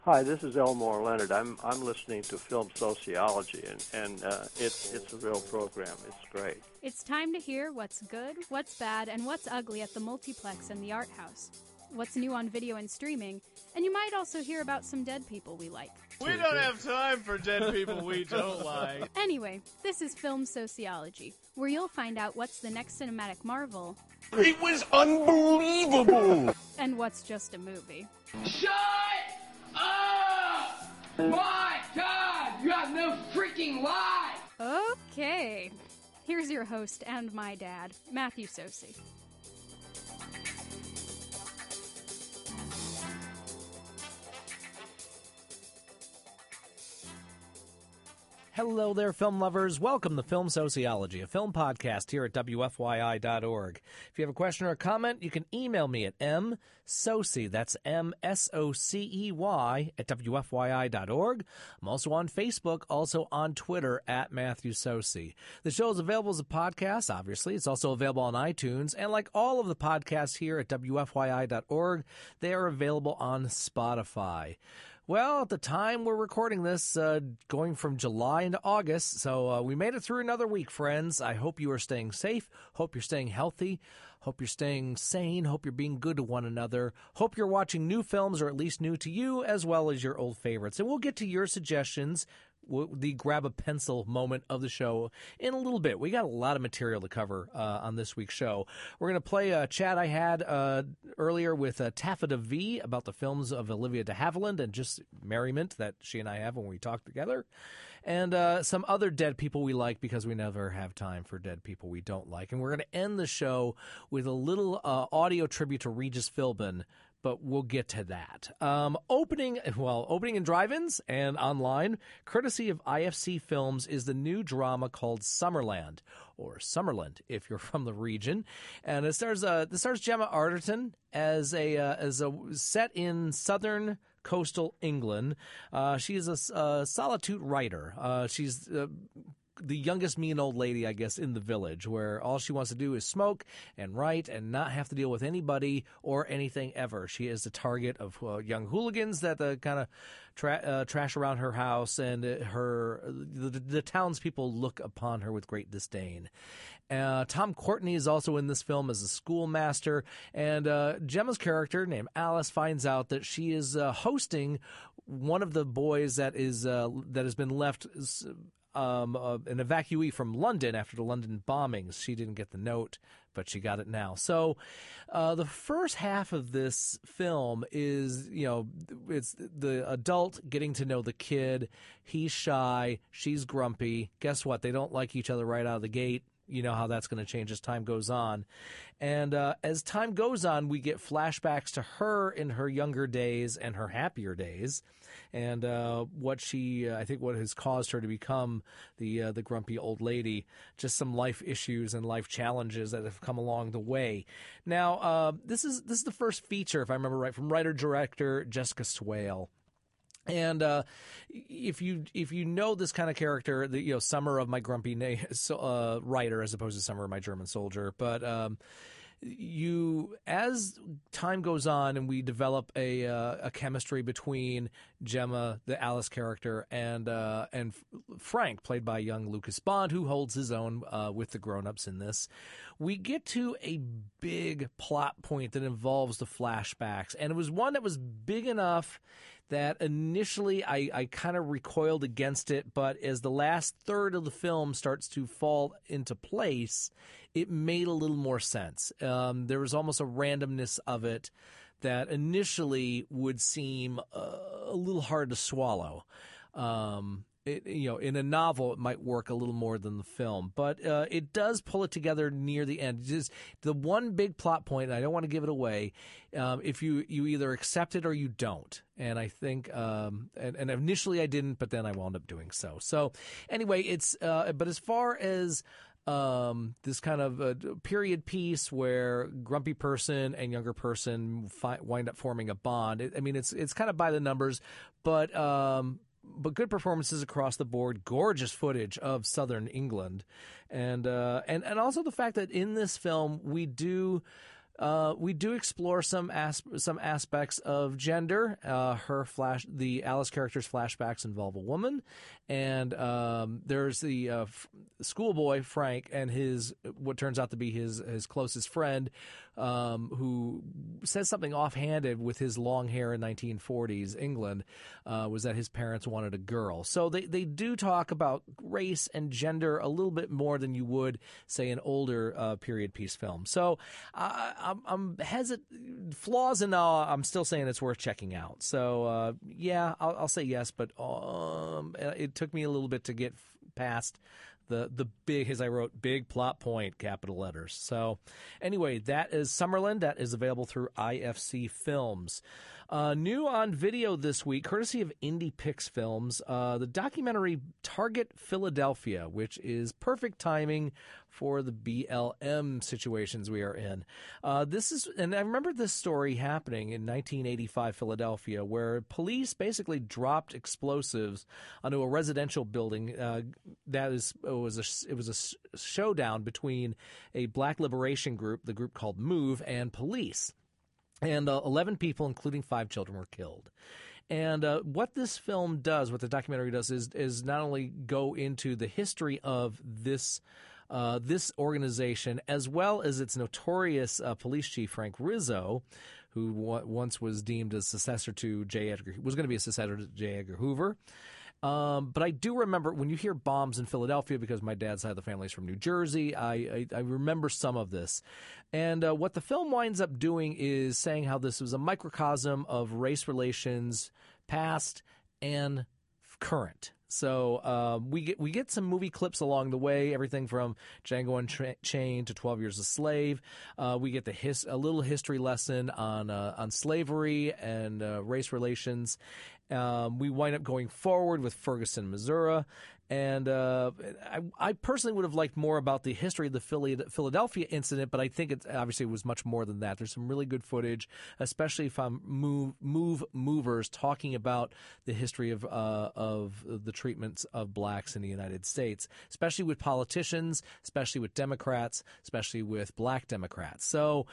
Hi, this is Elmore Leonard. I'm listening to Film Sociology, and it's a real program. It's great. It's time to hear what's good, what's bad, and what's ugly at the multiplex and the art house. What's new on video and streaming, and you might also hear about some dead people we like. We don't have time for dead people we don't like. Anyway, this is Film Sociology, where you'll find out what's the next cinematic marvel. It was unbelievable! And what's just a movie. Shut up! My God, you have no freaking life! Okay, here's your host and my dad, Matthew Sosi. Hello there, film lovers. Welcome to Film Sociology, a film podcast here at WFYI.org. If you have a question or a comment, you can email me at msocey, that's MSOCEY, at WFYI.org. I'm also on Facebook, also on Twitter, at Matthew Sosi. The show is available as a podcast, obviously. It's also available on iTunes. And like all of the podcasts here at WFYI.org, they are available on Spotify. Well, at the time we're recording this, going from July into August, so we made it through another week, friends. I hope you are staying safe, hope you're staying healthy, hope you're staying sane, hope you're being good to one another, hope you're watching new films, or at least new to you, as well as your old favorites. And we'll get to your suggestions, the grab a pencil moment of the show in a little bit. We got a lot of material to cover on this week's show. We're going to play a chat I had earlier with Taffeta V about the films of Olivia de Havilland and just merriment that she and I have when we talk together. And some other dead people we like because we never have time for dead people we don't like. And we're going to end the show with a little audio tribute to Regis Philbin, but we'll get to that. Opening in drive-ins and online, courtesy of IFC Films, is the new drama called Summerland, or Summerland if you're from the region, and it stars Gemma Arterton as a set in southern coastal England. She is a solitude writer. She's the youngest mean old lady, I guess, in the village, where all she wants to do is smoke and write and not have to deal with anybody or anything ever. She is the target of young hooligans that kind of trash around her house, and the townspeople look upon her with great disdain. Tom Courtenay is also in this film as a schoolmaster, and Gemma's character, named Alice, finds out that she is hosting one of the boys that has been left an evacuee from London after the London bombings. She didn't get the note, but she got it now. So the first half of this film is, it's the adult getting to know the kid. He's shy. She's grumpy. Guess what? They don't like each other right out of the gate. You know how that's going to change as time goes on. And as time goes on, we get flashbacks to her in her younger days and her happier days, and what has caused her to become the grumpy old lady. Just some life issues and life challenges that have come along the way. Now, this is the first feature, if I remember right, from writer-director Jessica Swale. And if you know this kind of character, Summer of my grumpy writer as opposed to Summer of my German soldier, but as time goes on and we develop a chemistry between Gemma, the Alice character, and Frank, played by young Lucas Bond, who holds his own with the grown-ups in this, we get to a big plot point that involves the flashbacks, and it was one that was big enough that initially I kind of recoiled against it, but as the last third of the film starts to fall into place, it made a little more sense. There was almost a randomness of it that initially would seem a little hard to swallow. In a novel, it might work a little more than the film, but it does pull it together near the end. Just the one big plot point, and I don't want to give it away, if you either accept it or you don't. And I think, and initially I didn't, but then I wound up doing so. So anyway, but as far as this kind of period piece where grumpy person and younger person wind up forming a bond, it's kind of by the numbers, but good performances across the board, gorgeous footage of southern England, and also the fact that in this film we do We do explore some aspects of gender. The Alice character's flashbacks involve a woman, and there's the schoolboy Frank and his what turns out to be his closest friend, who says something offhanded with his long hair in 1940s England, was that his parents wanted a girl. So they do talk about race and gender a little bit more than you would say an older period piece film. So I'm hesitant. Flaws and all, I'm still saying it's worth checking out. So yeah, I'll say yes, but it took me a little bit to get past the big, as I wrote, big plot point, capital letters. So anyway, that is Summerlin. That is available through IFC Films. New on video this week, courtesy of Indie Pix Films, the documentary Target Philadelphia, which is perfect timing for the BLM situations we are in. And I remember this story happening in 1985 Philadelphia, where police basically dropped explosives onto a residential building. It was a showdown between a black liberation group, the group called MOVE, and police. And 11 people, including 5 children, were killed. And what this film does, what the documentary does, is not only go into the history of this organization, as well as its notorious police chief, Frank Rizzo, who once was deemed a successor to was going to be a successor to J. Edgar Hoover. But I do remember when you hear bombs in Philadelphia, because my dad's side of the family is from New Jersey, I remember some of this. And what the film winds up doing is saying how this was a microcosm of race relations, past and current. So we get some movie clips along the way, everything from Django Unchained to 12 Years a Slave. We get a little history lesson on slavery and race relations. We wind up going forward with Ferguson, Missouri. And I personally would have liked more about the history of the Philadelphia incident, but I think it obviously was much more than that. There's some really good footage, especially from movers talking about the history of the treatments of blacks in the United States, especially with politicians, especially with Democrats, especially with black Democrats. So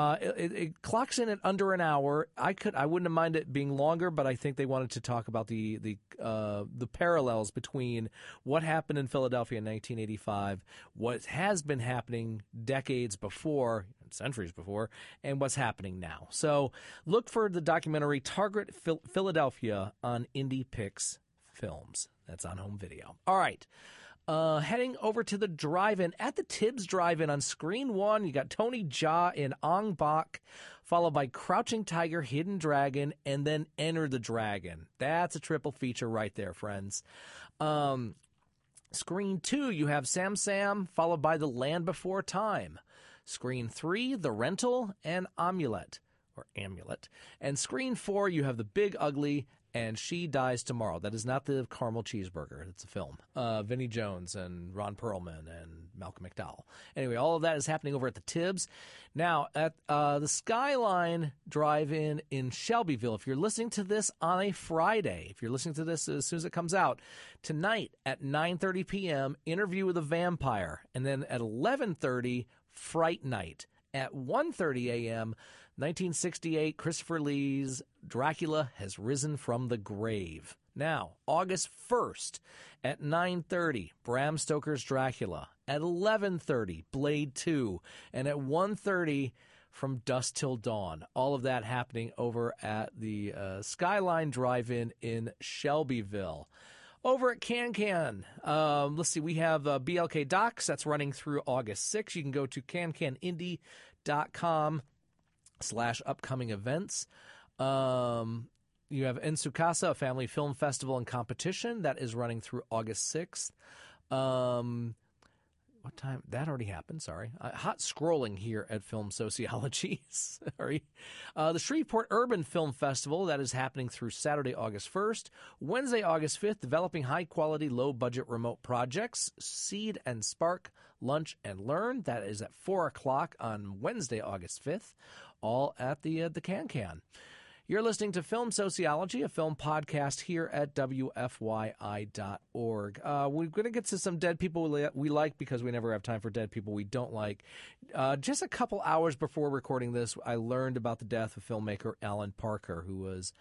it clocks in at under an hour. I wouldn't have minded it being longer, but I think they wanted to talk about the parallels between what happened in Philadelphia in 1985, what has been happening decades before, centuries before, and what's happening now. So look for the documentary Target Philadelphia on Indie Pix Films. That's on home video. All right. Heading over to the drive-in. At the Tibbs Drive-In on Screen 1, you got Tony Jaa in Ong Bak, followed by Crouching Tiger, Hidden Dragon, and then Enter the Dragon. That's a triple feature right there, friends. Screen 2, you have Sam Sam, followed by The Land Before Time. Screen 3, The Rental, and Amulet. And Screen 4, you have The Big Ugly and She Dies Tomorrow. That is not the caramel cheeseburger. It's a film. Vinnie Jones and Ron Perlman and Malcolm McDowell. Anyway, all of that is happening over at the Tibbs. Now, at the Skyline Drive-In in Shelbyville, if you're listening to this on a Friday, if you're listening to this as soon as it comes out, tonight at 9:30 p.m., Interview with a Vampire. And then at 11:30, Fright Night. At 1:30 a.m., 1968, Christopher Lee's Dracula Has Risen from the Grave. Now, August 1st at 9:30, Bram Stoker's Dracula. At 11:30, Blade 2. And at 1:30, From Dusk Till Dawn. All of that happening over at the Skyline Drive-In in Shelbyville. Over at Can, let's see, we have BLK Docs. That's running through August 6th. You can go to cancanindie.com/upcoming events. You have Ensukasa, a family film festival and competition. That is running through August 6th. What time? That already happened, sorry. Hot scrolling here at Film Sociology. Sorry. The Shreveport Urban Film Festival, that is happening through Saturday, August 1st. Wednesday, August 5th, developing high-quality, low-budget remote projects. Seed and Spark, Lunch and Learn. That is at 4 o'clock on Wednesday, August 5th, all at the Can. You're listening to Film Sociology, a film podcast here at WFYI.org. We're going to get to some dead people we like because we never have time for dead people we don't like. Just a couple hours before recording this, I learned about the death of filmmaker Alan Parker, who was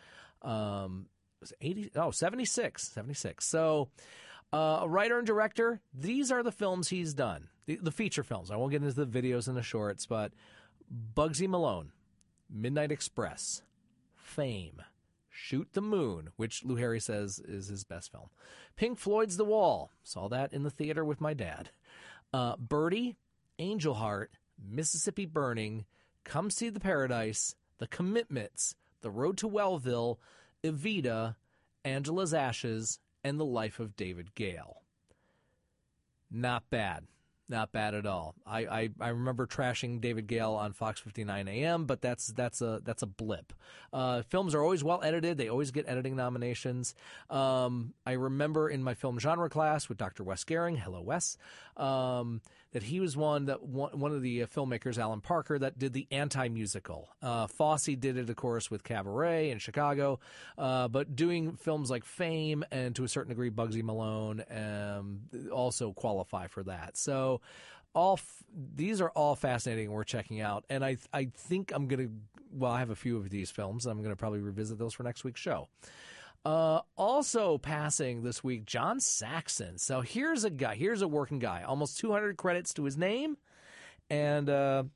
76. So a writer and director, these are the films he's done, the feature films. I won't get into the videos and the shorts, but Bugsy Malone, Midnight Express, Fame, Shoot the Moon, which Lou Harry says is his best film. Pink Floyd's The Wall. Saw that in the theater with my dad. Birdie, Angel Heart, Mississippi Burning, Come See the Paradise, The Commitments, The Road to Wellville, Evita, Angela's Ashes, and The Life of David Gale. Not bad. Not bad at all. I remember trashing David Gale on Fox 59 AM, but that's a blip. Films are always well edited. They always get editing nominations. I remember in my film genre class with Dr. Wes Gehring, hello Wes, that he was one of the filmmakers, Alan Parker, that did the anti-musical. Fosse did it, of course, with Cabaret in Chicago, but doing films like Fame and to a certain degree Bugsy Malone also qualify for that. So these are all fascinating and worth checking out. And I think I'm going to, I have a few of these films. I'm going to probably revisit those for next week's show. Also passing this week, John Saxon. So here's a working guy, almost 200 credits to his name, and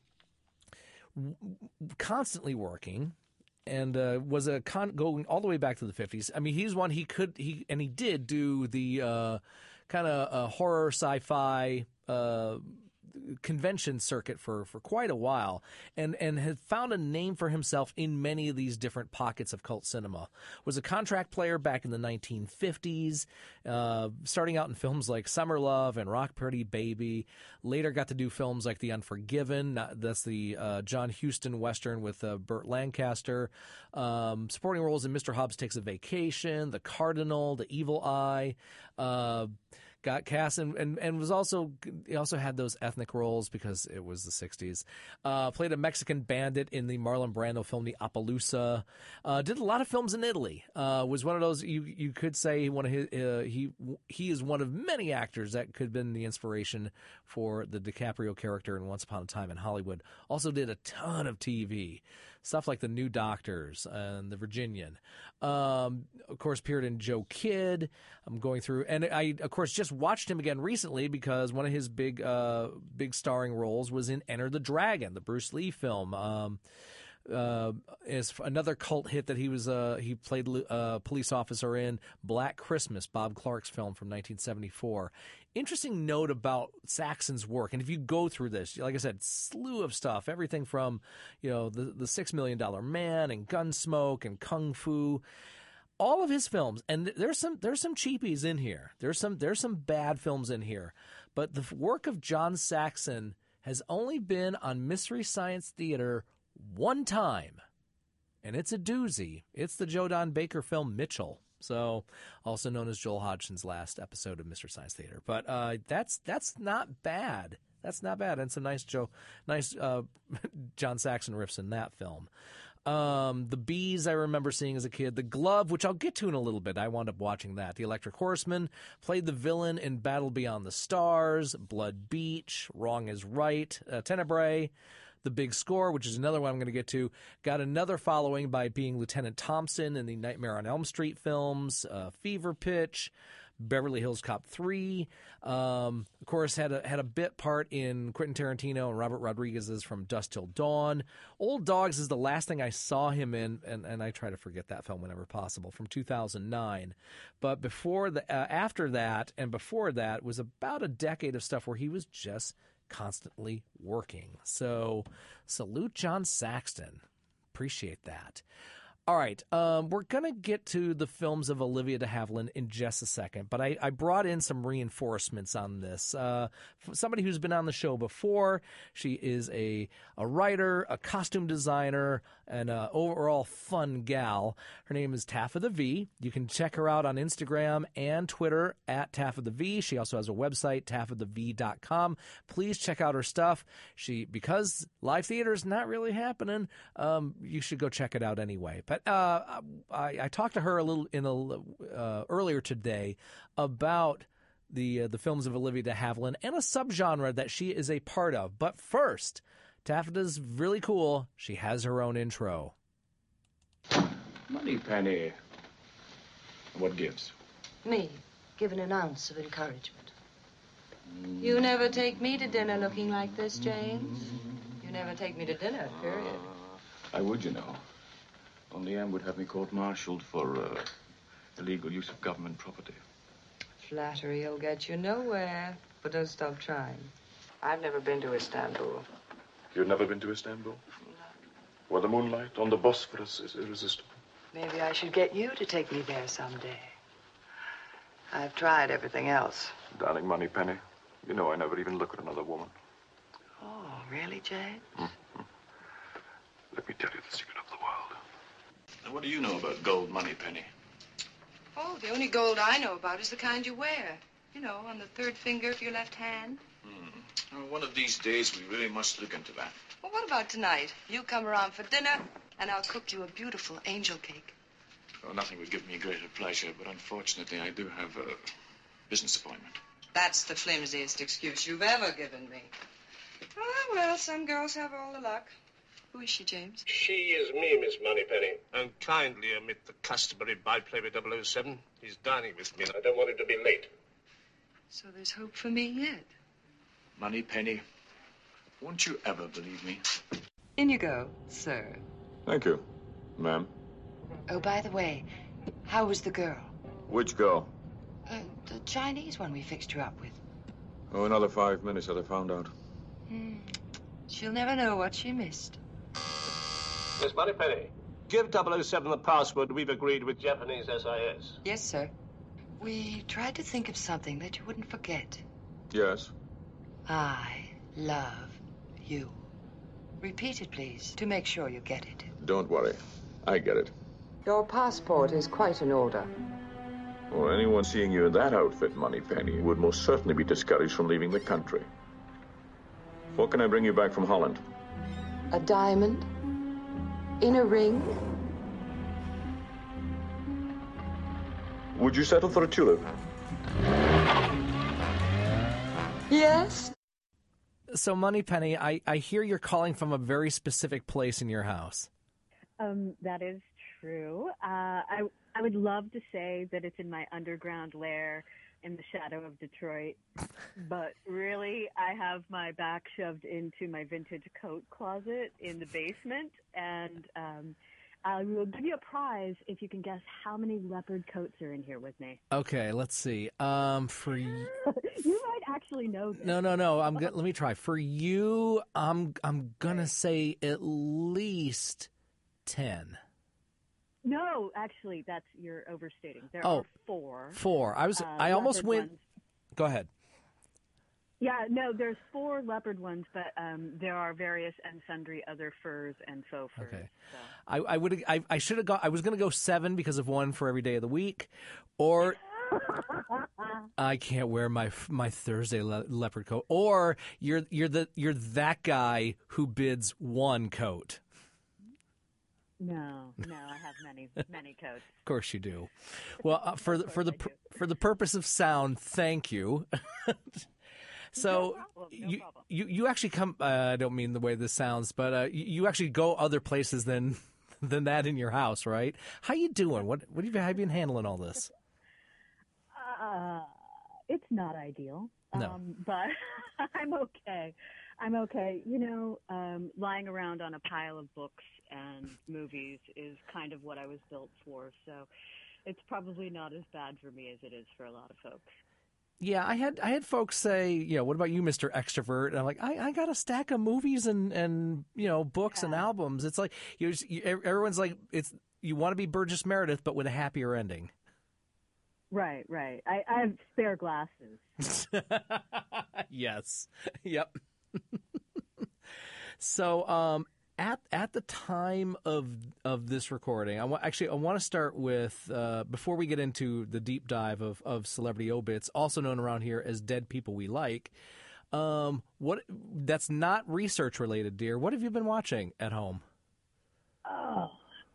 constantly working, and was going all the way back to the 50s. I mean, he's one he did do the kind of horror sci-fi convention circuit for quite a while, and had found a name for himself in many of these different pockets of cult cinema. Was a contract player back in the 1950s, starting out in films like Summer Love and Rock Pretty Baby. Later got to do films like The Unforgiven. That's the John Huston Western with Burt Lancaster. Supporting roles in Mr. Hobbs Takes a Vacation, The Cardinal, The Evil Eye. Got cast and was he also had those ethnic roles because it was the 60s. Played a Mexican bandit in the Marlon Brando film The Appaloosa. Did a lot of films in Italy. Was one of those you could say one of his he is one of many actors that could have been the inspiration for the DiCaprio character in Once Upon a Time in Hollywood. Also did a ton of TV. Stuff like The New Doctors and The Virginian. Of course, appeared in Joe Kidd. I'm going through, and I, of course, just watched him again recently because one of his big starring roles was in Enter the Dragon, the Bruce Lee film. Is another cult hit that he played a police officer in Black Christmas, Bob Clark's film from 1974. Interesting note about Saxon's work, and if you go through this, like I said, slew of stuff, everything from the $6 Million Man and Gunsmoke and Kung Fu, all of his films, and there's some cheapies in here. There's some bad films in here, but the work of John Saxon has only been on Mystery Science Theater one time, and it's a doozy. It's the Joe Don Baker film Mitchell, so also known as Joel Hodgson's last episode of Mystery Science Theater. But that's not bad. That's not bad, and some nice John Saxon riffs in that film. The Bees I remember seeing as a kid. The Glove, which I'll get to in a little bit. I wound up watching that. The Electric Horseman, played the villain in Battle Beyond the Stars, Blood Beach, Wrong is Right, Tenebrae. The Big Score, which is another one I'm going to get to, got another following by being Lieutenant Thompson in the Nightmare on Elm Street films, Fever Pitch, Beverly Hills Cop 3. Of course, had a bit part in Quentin Tarantino and Robert Rodriguez's From Dusk Till Dawn. Old Dogs is the last thing I saw him in, and I try to forget that film whenever possible, from 2009. But after that and before that was about a decade of stuff where he was just constantly working. So salute John Saxon. Appreciate that. All right, we're going to get to the films of Olivia de Havilland in just a second, but I brought in some reinforcements on this. Somebody who's been on the show before. She is a writer, a costume designer, and an overall fun gal. Her name is Taff of the V. You can check her out on Instagram and Twitter at Taff of the V. She also has a website, taffofthev.com. Please check out her stuff. Because live theater is not really happening, you should go check it out anyway. But I talked to her a little earlier today about the films of Olivia de Havilland and a subgenre that she is a part of. But first, Taffeta's really cool. She has her own intro. Moneypenny. What gives? Me, given an ounce of encouragement. You never take me to dinner looking like this, James. You never take me to dinner, period. I would, you know. Only Anne would have me court-martialed for illegal use of government property. Flattery will get you nowhere, but don't stop trying. I've never been to Istanbul. You've never been to Istanbul? No. Where the moonlight on the Bosphorus is irresistible. Maybe I should get you to take me there someday. I've tried everything else. Darling Moneypenny, you know I never even look at another woman. Oh, really, James? Mm-hmm. Let me tell you the secret of the world. Now, what do you know about gold, Moneypenny? Oh, the only gold I know about is the kind you wear. You know, on the third finger of your left hand. Well, one of these days, we really must look into that. Well, what about tonight? You come around for dinner, and I'll cook you a beautiful angel cake. Well, nothing would give me greater pleasure, but unfortunately, I do have a business appointment. That's the flimsiest excuse you've ever given me. Oh, well, some girls have all the luck. Who is she, James? She is me, Miss Moneypenny. And kindly omit the customary byplay with 007. He's dining with me, and I don't want him to be late. So there's hope for me yet. Moneypenny, won't you ever believe me? In you go, sir. Thank you, ma'am. Oh, by the way, how was the girl? Which girl? The Chinese one we fixed you up with. Oh, another 5 minutes that I found out. She'll never know what she missed. Miss Moneypenny, give 007 the password we've agreed with Japanese SIS. Yes, sir. We tried to think of something that you wouldn't forget. Yes. I love you. Repeat it, please, to make sure you get it. Don't worry. I get it. Your passport is quite in order. Well, anyone seeing you in that outfit, Moneypenny, would most certainly be discouraged from leaving the country. What can I bring you back from Holland? A diamond? In a ring? Would you settle for a tulip? Yes. So, Moneypenny, I hear you're calling from a very specific place in your house. That is true. I would love to say that it's in my underground lair in the shadow of Detroit, but really I have my back shoved into my vintage coat closet in the basement, and I will give you a prize if you can guess how many leopard coats are in here with me. Okay, let's see. For you might actually know this. No. Let me try. For you, I'm gonna say at least 10. No, actually, you're overstating. There are 4. 4. I almost went. Ones. Go ahead. Yeah, no, there's 4 leopard ones, but there are various and sundry other furs and faux furs. Okay. So. I should have gone. I was going to go 7 because of one for every day of the week, or I can't wear my Thursday leopard coat. Or you're that guy who bids 1 coat. No, I have many coats. Of course you do. Well, for the purpose of sound, thank you. So no problem. you actually come. I don't mean the way this sounds, but you actually go other places than that in your house, right? How you doing? What have you been handling all this? It's not ideal. No. But I'm okay. You know, lying around on a pile of books and movies is kind of what I was built for. So it's probably not as bad for me as it is for a lot of folks. Yeah, I had folks say, what about you, Mr. Extrovert? And I'm like, I got a stack of movies and books and albums. It's like everyone's like, you want to be Burgess Meredith, but with a happier ending. Right. I have spare glasses. Yes. Yep. So, at the time of this recording, I want to start with before we get into the deep dive of celebrity obits, also known around here as Dead People We Like. What that's not research related, dear. What have you been watching at home? Oh,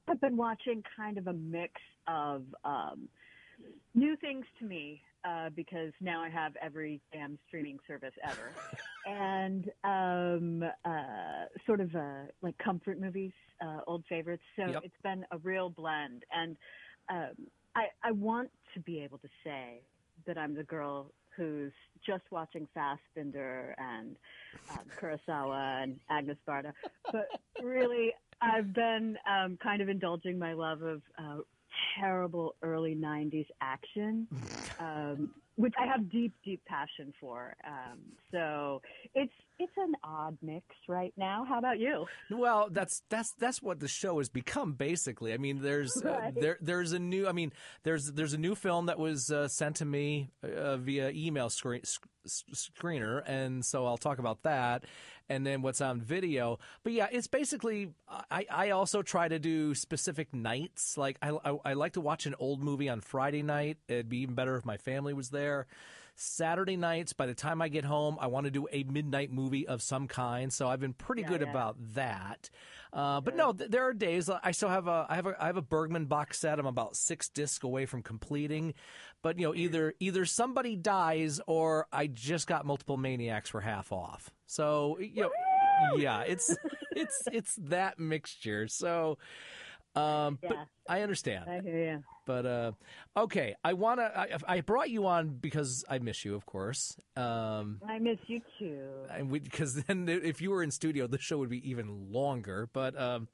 I've been watching kind of a mix of new things to me because now I have every damn streaming service ever, and sort of like comfort movies, old favorites. So It's been a real blend, and I want to be able to say that I'm the girl who's just watching Fassbinder and Kurosawa and Agnes Barda, but really I've been kind of indulging my love of terrible early 90s action, which I have deep, deep passion for. So it's an odd mix right now. How about you? Well, that's what the show has become, basically. I mean, there's there's a new film that was sent to me via email screener, and so I'll talk about that, and then what's on video. But yeah, it's basically I also try to do specific nights. Like I like to watch an old movie on Friday night. It'd be even better if my family was there. Saturday nights, by the time I get home, I want to do a midnight movie of some kind. So I've been pretty good about that. But no, there are days I still have I have a Bergman box set. I'm about 6 discs away from completing. But either somebody dies or I just got Multiple Maniacs for half off. So yeah, it's that mixture. So. But I understand. I hear you. But okay, I brought you on because I miss you, of course. I miss you too. Because then, if you were in studio, the show would be even longer. But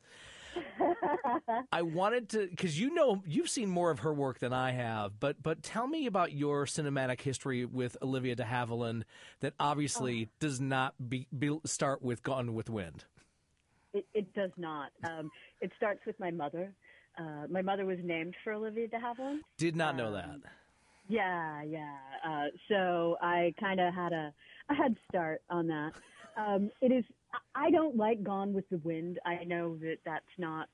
I wanted to, because you've seen more of her work than I have. But tell me about your cinematic history with Olivia de Havilland that obviously does not start with Gone with the Wind. It does not. It starts with my mother. My mother was named for Olivia de Havilland. Did not know that. Yeah. So I kind of had a head start on that. It is. I don't like Gone with the Wind. I know that that's not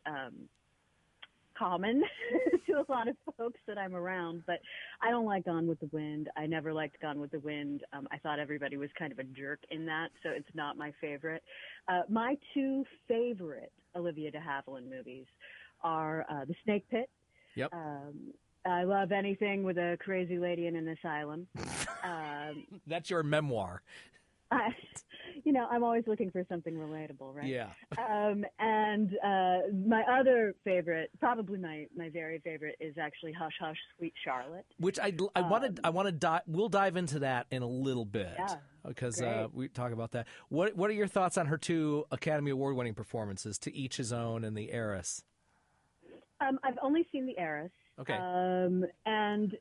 common to a lot of folks that I'm around, but I don't like Gone with the Wind. I never liked Gone with the Wind. I thought everybody was kind of a jerk in that, so it's not my favorite. My 2 favorite Olivia de Havilland movies are The Snake Pit. Yep. I love anything with a crazy lady in an asylum. That's your memoir. I'm always looking for something relatable, right? Yeah. And my other favorite, probably my very favorite, is actually Hush Hush, Sweet Charlotte. Which I want to we'll dive into that in a little bit. Yeah. Because we talk about that. What are your thoughts on her 2 Academy Award winning performances, To Each His Own and The Heiress? I've only seen The Heiress. Okay. And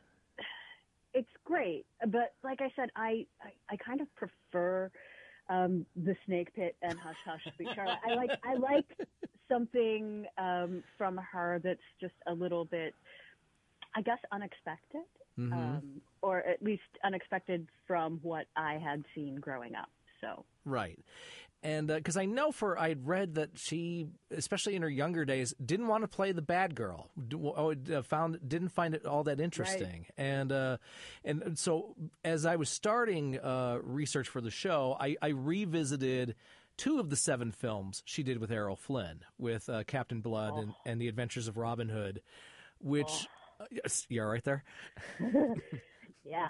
it's great, but like I said, I kind of prefer The Snake Pit and Hush Hush, Sweet Charlotte. I like something from her that's just a little bit, I guess, unexpected, or at least unexpected from what I had seen growing up. So right. And because I know I'd read that she, especially in her younger days, didn't want to play the bad girl. Didn't find it all that interesting. Right. And so as I was starting research for the show, I revisited 2 of the 7 films she did with Errol Flynn, with Captain Blood and The Adventures of Robin Hood, which you're right there. Yeah.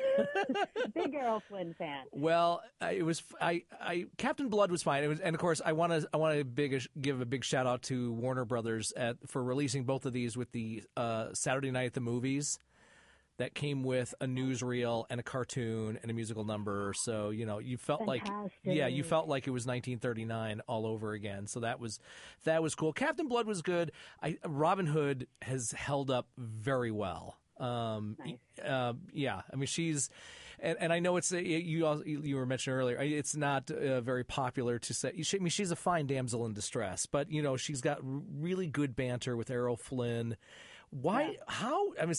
Big Errol Flynn fan. Well, it was Captain Blood was fine. It was, and of course I want to give a big shout out to Warner Brothers for releasing both of these with the Saturday Night at the Movies that came with a newsreel and a cartoon and a musical number. So, you felt you felt like it was 1939 all over again. So that was cool. Captain Blood was good. Robin Hood has held up very well. Nice. Yeah, I mean she's, and I know it's you were mentioning earlier. It's not very popular to say. She's a fine damsel in distress, but she's got really good banter with Errol Flynn. Why? Yeah. How? I mean,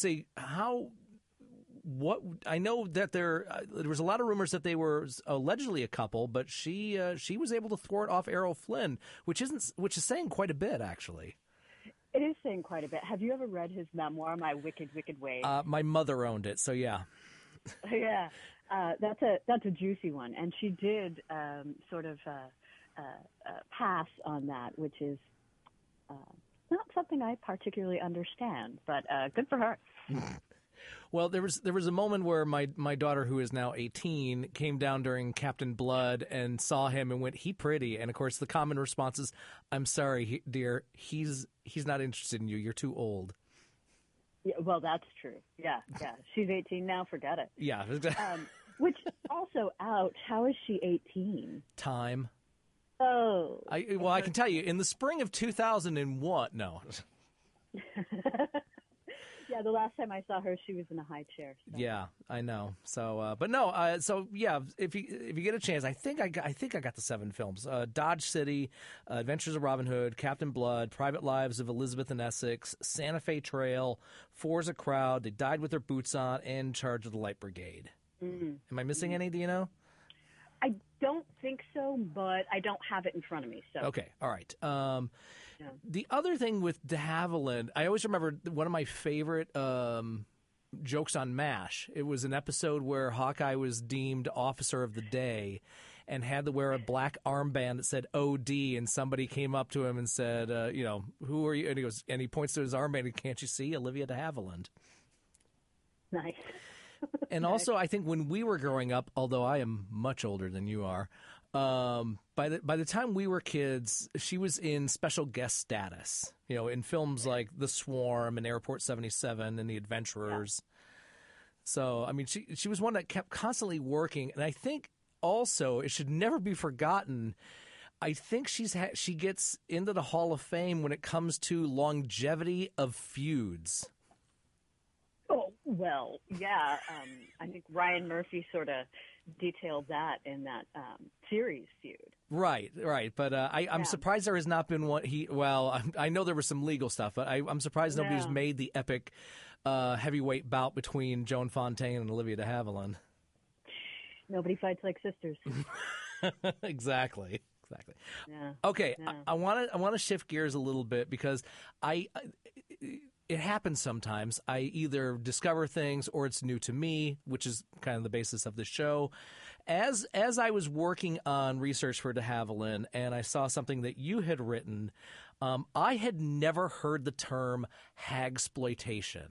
what? I know that there was a lot of rumors that they were allegedly a couple, but she was able to thwart off Errol Flynn, which is saying quite a bit, actually. It is saying quite a bit. Have you ever read his memoir, My Wicked, Wicked Ways? My mother owned it, so yeah. Yeah, that's a juicy one, and she did sort of pass on that, which is not something I particularly understand, but good for her. Well, there was a moment where my daughter, who is now 18, came down during Captain Blood and saw him and went, "He pretty." And of course, the common response is, "I'm sorry, dear, he's not interested in you. You're too old." Yeah, well, that's true. Yeah. She's 18 now. Forget it. Yeah. Which also, ouch. How is she 18? Time. Oh. I can tell you, in the spring of 2001, no. Yeah, the last time I saw her, she was in a high chair. So. Yeah, I know. So, but no. So yeah, if you get a chance, I think I got the 7 films: Dodge City, Adventures of Robin Hood, Captain Blood, Private Lives of Elizabeth and Essex, Santa Fe Trail, Four's a Crowd, They Died with Their Boots On, and In Charge of the Light Brigade. Am I missing any? Do you know? I don't think so, but I don't have it in front of me. So okay, all right. The other thing with de Havilland, I always remember one of my favorite jokes on MASH. It was an episode where Hawkeye was deemed Officer of the Day and had to wear a black armband that said OD, and somebody came up to him and said, "Who are you?" And he points to his armband and, "Can't you see? Olivia de Havilland." Nice. And also, I think when we were growing up, although I am much older than you are, by the time we were kids, she was in special guest status, in films like The Swarm and Airport 77 and The Adventurers. Yeah. So, I mean, she was one that kept constantly working. And I think also, it should never be forgotten, I think she gets into the Hall of Fame when it comes to longevity of feuds. Oh, well, yeah. I think Ryan Murphy sort of detailed that in that series feud. Right. But I'm surprised there has not been one. I know there was some legal stuff, but I'm surprised nobody's made the epic heavyweight bout between Joan Fontaine and Olivia de Havilland. Nobody fights like sisters. Exactly. Yeah. Okay, yeah. I want to shift gears a little bit because it happens sometimes. I either discover things or it's new to me, which is kind of the basis of the show. As I was working on research for de Havilland and I saw something that you had written, I had never heard the term hagsploitation.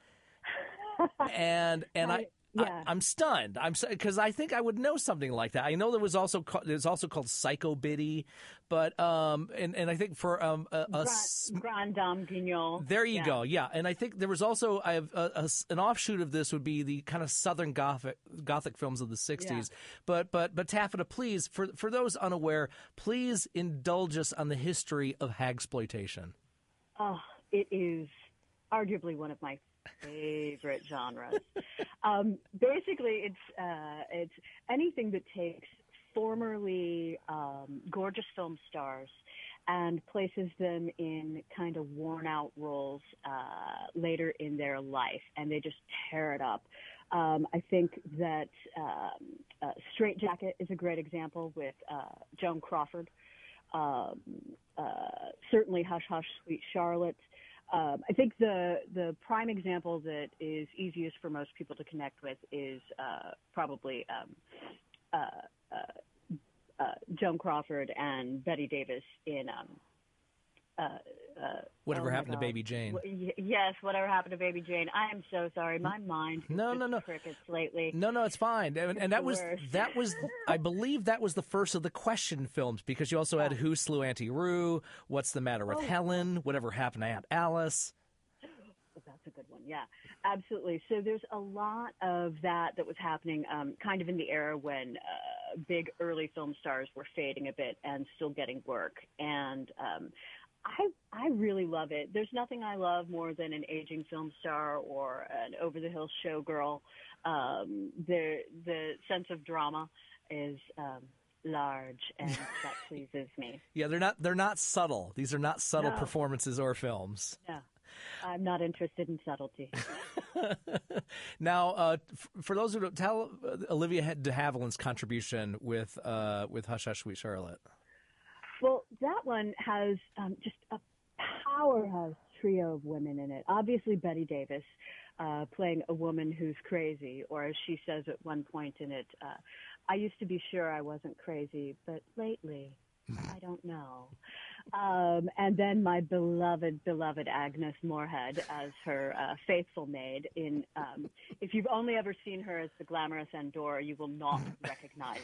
And I'm stunned. Because I think I would know something like that. I know there's also called psycho biddy, but and I think for Grand Dame Guignol. There you go. Yeah, and I think there was also an offshoot of this would be the kind of Southern Gothic films of the 60s. Yeah. But Taffeta, please, for those unaware, please indulge us on the history of hagsploitation. Oh, it is arguably one of my favorite genres. Basically, it's anything that takes formerly gorgeous film stars and places them in kind of worn-out roles later in their life, and they just tear it up. I think that Straight Jacket is a great example with Joan Crawford. Certainly Hush Hush, Sweet Charlotte. I think the prime example that is easiest for most people to connect with is probably Joan Crawford and Bette Davis in Whatever Happened to Baby Jane. Yes, Whatever Happened to Baby Jane. I am so sorry. My mind is crickets lately. No, it's fine. And that was I believe that was the first of the question films, because you also had Who Slew Auntie Roo, What's the Matter with Helen, Whatever Happened to Aunt Alice. That's a good one. Yeah, absolutely. So there's a lot of that was happening kind of in the era when big early film stars were fading a bit and still getting work. And I really love it. There's nothing I love more than an aging film star or an over-the-hill showgirl. The sense of drama is large, and that pleases me. Yeah, they're not subtle. These are not subtle performances or films. No. I'm not interested in subtlety. Now, for those who don't, tell Olivia de Havilland's contribution with Hush Hush Sweet Charlotte. Well, that one has just a powerhouse trio of women in it. Obviously, Bette Davis playing a woman who's crazy, or as she says at one point in it, I used to be sure I wasn't crazy, but lately, I don't know. And then my beloved Agnes Moorehead as her faithful maid in, if you've only ever seen her as the glamorous Endora, you will not recognize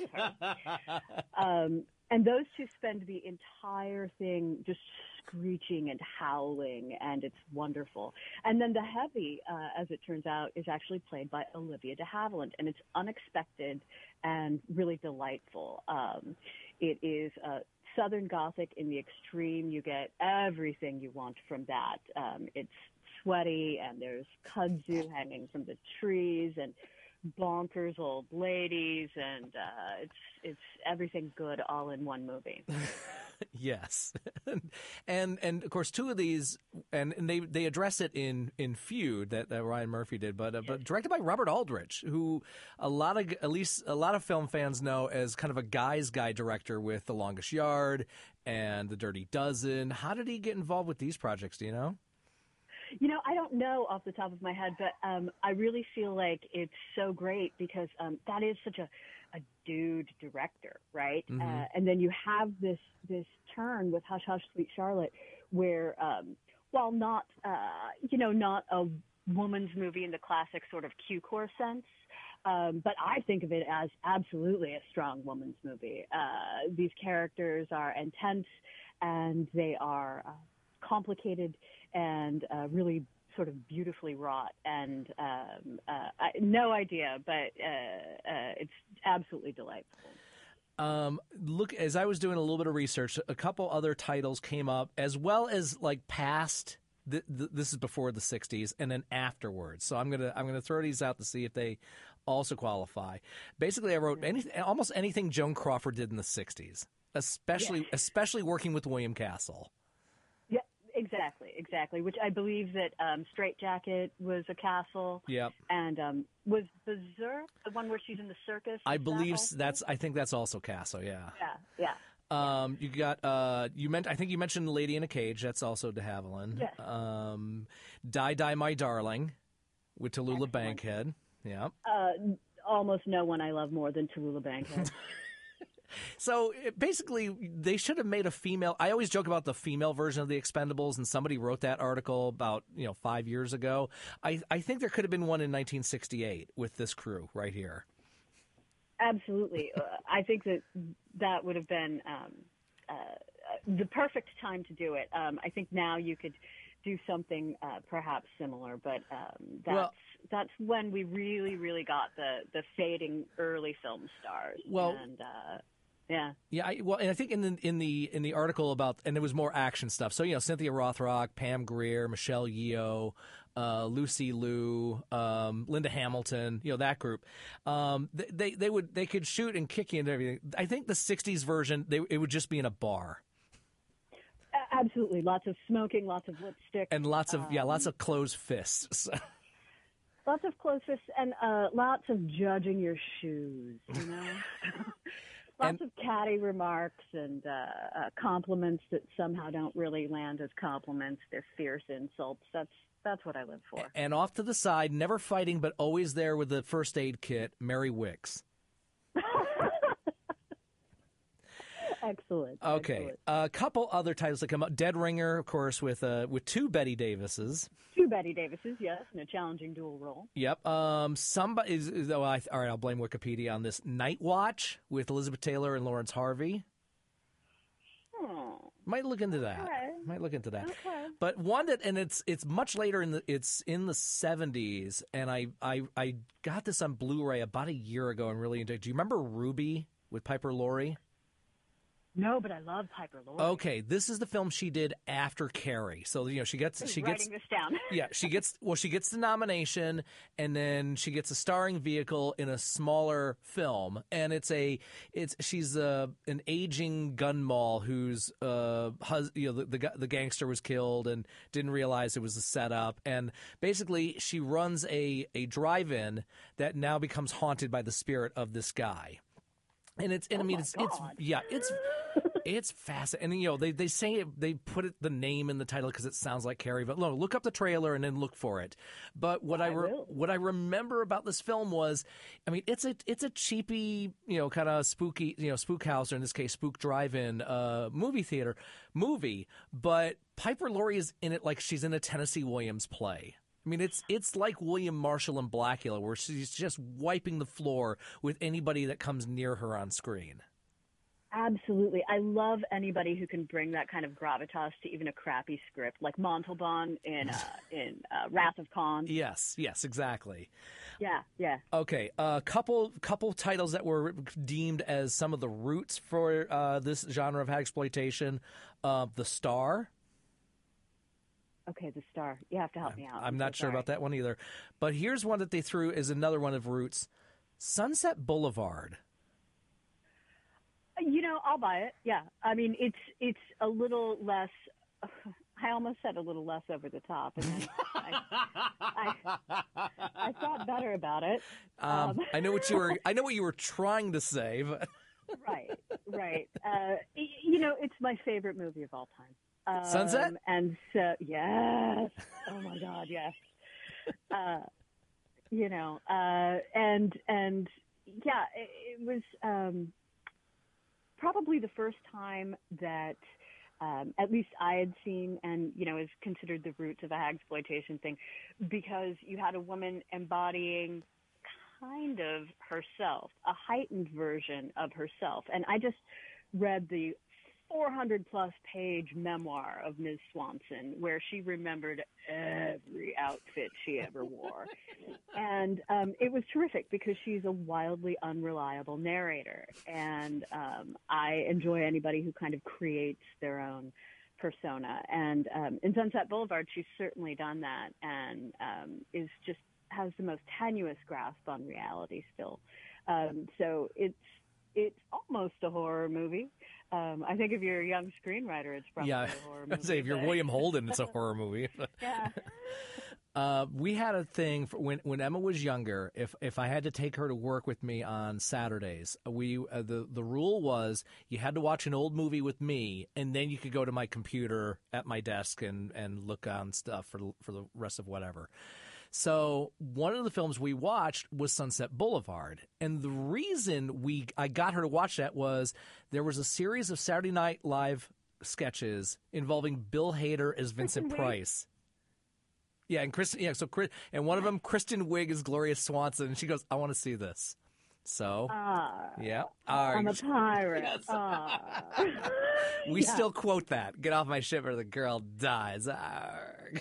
her. And those two spend the entire thing just screeching and howling, and it's wonderful. And then the heavy, as it turns out, is actually played by Olivia de Havilland, and it's unexpected and really delightful. It is Southern Gothic in the extreme. You get everything you want from that. It's sweaty, and there's kudzu hanging from the trees, and bonkers old ladies, and it's everything good all in one movie. Yes. and of course two of these, and they address it in Feud that Ryan Murphy did, but directed by Robert Aldrich, who at least a lot of film fans know as kind of a guy's guy director with The Longest Yard and The Dirty Dozen. How did he get involved with these projects, do you know? You know, I don't know off the top of my head, but I really feel like it's so great because that is such a dude director, right? Mm-hmm. And then you have this turn with Hush Hush Sweet Charlotte, where while not not a woman's movie in the classic sort of Q-core sense, but I think of it as absolutely a strong woman's movie. These characters are intense and they are complicated and really sort of beautifully wrought, and no idea, but it's absolutely delightful. Look, as I was doing a little bit of research, a couple other titles came up, as well as like past. This is before the '60s, and then afterwards. So I'm gonna throw these out to see if they also qualify. Basically, I wrote almost anything Joan Crawford did in the '60s, especially working with William Castle. Exactly. Which I believe that Straight Jacket was a Castle. Yep. And was Berserk the one where she's in the circus? I believe I think that's also Castle. Yeah. Yeah. You got I think you mentioned Lady in a Cage. That's also de Havilland. Yes. Die Die My Darling with Tallulah Bankhead. Yeah. Almost no one I love more than Tallulah Bankhead. So basically, they should have made a female. I always joke about the female version of the Expendables, and somebody wrote that article about 5 years ago. I think there could have been one in 1968 with this crew right here. Absolutely, I think that would have been the perfect time to do it. I think now you could do something perhaps similar, but that's when we really got the fading early film stars. Well. And, yeah. And I think in the article about, and there was more action stuff. So Cynthia Rothrock, Pam Grier, Michelle Yeoh, Lucy Liu, Linda Hamilton, that group. They could shoot and kick you and everything. I think the '60s version, it would just be in a bar. Absolutely, lots of smoking, lots of lipstick, and lots of closed fists. Lots of closed fists and lots of judging your shoes. Lots of catty remarks and compliments that somehow don't really land as compliments. They're fierce insults. That's what I live for. And off to the side, never fighting, but always there with the first aid kit, Mary Wicks. Excellent. Okay. Excellent. A couple other titles that come up. Dead Ringer, of course, with two Betty Davises. Two Betty Davises, yes, in a challenging dual role. Yep. Somebody is all right, I'll blame Wikipedia on this. Night Watch with Elizabeth Taylor and Lawrence Harvey. Oh. Might look into that. Okay. Okay. But one that, and it's much later it's in the 70s, and I got this on Blu-ray about a year ago and really enjoyed it. Do you remember Ruby with Piper Laurie? No, but I love Piper Laurie. Okay, this is the film she did after Carrie. So she gets writing this down. Yeah, she gets the nomination, and then she gets a starring vehicle in a smaller film, and she's an aging gun moll whose the gangster was killed and didn't realize it was a setup, and basically she runs a drive-in that now becomes haunted by the spirit of this guy. And it's It's fascinating. And, they say it, they put the name in the title because it sounds like Carrie, but look up the trailer and then look for it. But what I remember about this film was, I mean, it's a cheapy, kind of spooky, spook house, or in this case, spook drive-in movie theater movie, but Piper Laurie is in it like she's in a Tennessee Williams play. I mean, it's like William Marshall in Blackula, where she's just wiping the floor with anybody that comes near her on screen. Absolutely. I love anybody who can bring that kind of gravitas to even a crappy script, like Montalban in Wrath of Khan. Yes, exactly. Yeah. Okay, couple titles that were deemed as some of the roots for this genre of hagsploitation. The Star. Okay, The Star. You have to help me out. I'm not sure about that one either. But here's one that they threw as another one of roots. Sunset Boulevard. I'll buy it. Yeah. I mean, it's a little less. I almost said a little less over the top, and then I thought better about it. I know what you were trying to say, but right. It's my favorite movie of all time. Sunset? And so, yes. Oh my God, yes. And yeah, it was probably the first time that at least I had seen and, is considered the roots of a hagsploitation thing, because you had a woman embodying kind of herself, a heightened version of herself. And I just read the 400-plus page memoir of Ms. Swanson, where she remembered every outfit she ever wore. And it was terrific because she's a wildly unreliable narrator. And I enjoy anybody who kind of creates their own persona. And in Sunset Boulevard, she's certainly done that, and has the most tenuous grasp on reality still. So it's almost a horror movie. I think if you're a young screenwriter, it's probably a horror movie. I'd say if you're William Holden, it's a horror movie. Yeah. We had a thing for when Emma was younger. If I had to take her to work with me on Saturdays, the rule was you had to watch an old movie with me, and then you could go to my computer at my desk and look on stuff for the rest of whatever. So one of the films we watched was Sunset Boulevard. And the reason I got her to watch that was there was a series of Saturday Night Live sketches involving Bill Hader as Vincent Price. Yeah, and one of them, Kristen Wiig, is Gloria Swanson, and she goes, "I want to see this." So, yeah. I'm a pirate. Yes. We still quote that. "Get off my ship or the girl dies." Arg.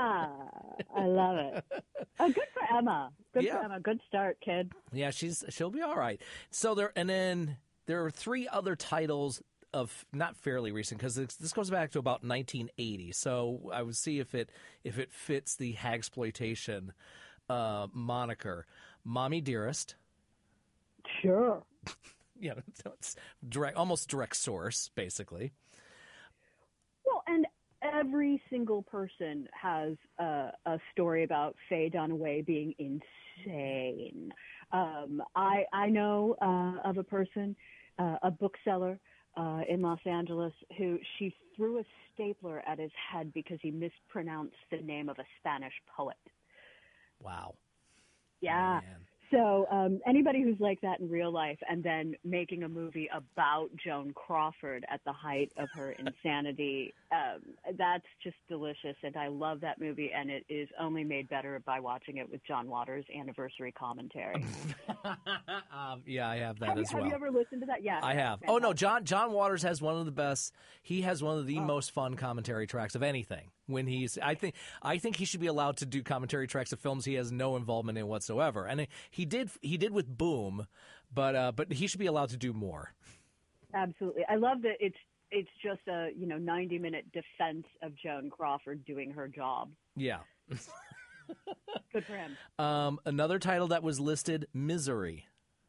I love it. Oh, good for Emma. Good for Emma. Good start, kid. Yeah, she'll be all right. So there are three other titles of not fairly recent, because this goes back to about 1980. So I would see if it fits the hagsploitation moniker. Mommy Dearest. Sure. Yeah, it's almost direct source, basically. Well, and every single person has a story about Faye Dunaway being insane. I know of a person, a bookseller in Los Angeles, who she threw a stapler at his head because he mispronounced the name of a Spanish poet. Wow. Yeah. Man. So anybody who's like that in real life and then making a movie about Joan Crawford at the height of her insanity, that's just delicious. And I love that movie, and it is only made better by watching it with John Waters' anniversary commentary. Yeah, I have that as well. Have you ever listened to that? Yeah. I have. Fantastic. Oh, no, John Waters has one of the best. He has one of the most fun commentary tracks of anything. When I think he should be allowed to do commentary tracks of films he has no involvement in whatsoever. And he did with Boom, but he should be allowed to do more. Absolutely. I love that it's just a 90-minute defense of Joan Crawford doing her job. Yeah. Good for him. Another title that was listed, Misery.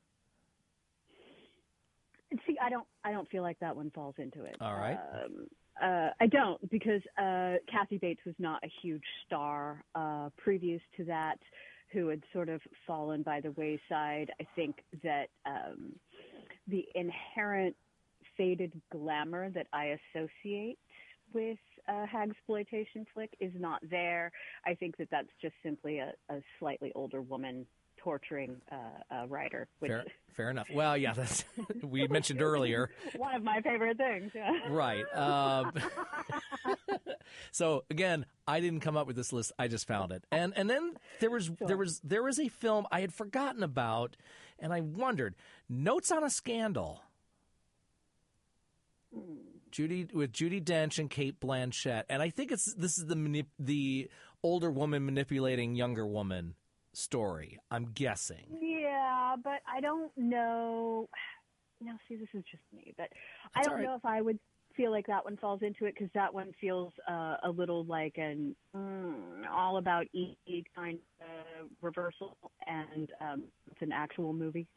See, I don't feel like that one falls into it. All right. I don't, because Kathy Bates was not a huge star previous to that, who had sort of fallen by the wayside. I think that the inherent faded glamour that I associate with a hagsploitation flick is not there. I think that that's just simply a slightly older woman torturing a writer. Which Fair enough. Well, yeah, that's we mentioned earlier. One of my favorite things. Yeah. Right. So again, I didn't come up with this list. I just found it, and then there was a film I had forgotten about, and I wondered. Notes on a Scandal. With Judi Dench and Cate Blanchett, and I think this is the older woman manipulating younger woman story. I'm guessing. Yeah, but I don't know. No, see, this is just me, but I don't know if I would feel like that one falls into it, because that one feels a little like an all about Eve kind of reversal, and it's an actual movie.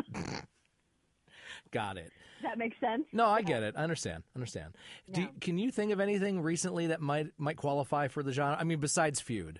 Got it. Does that make sense? No, I get it. I understand. Yeah. Can you think of anything recently that might qualify for the genre? I mean, besides Feud.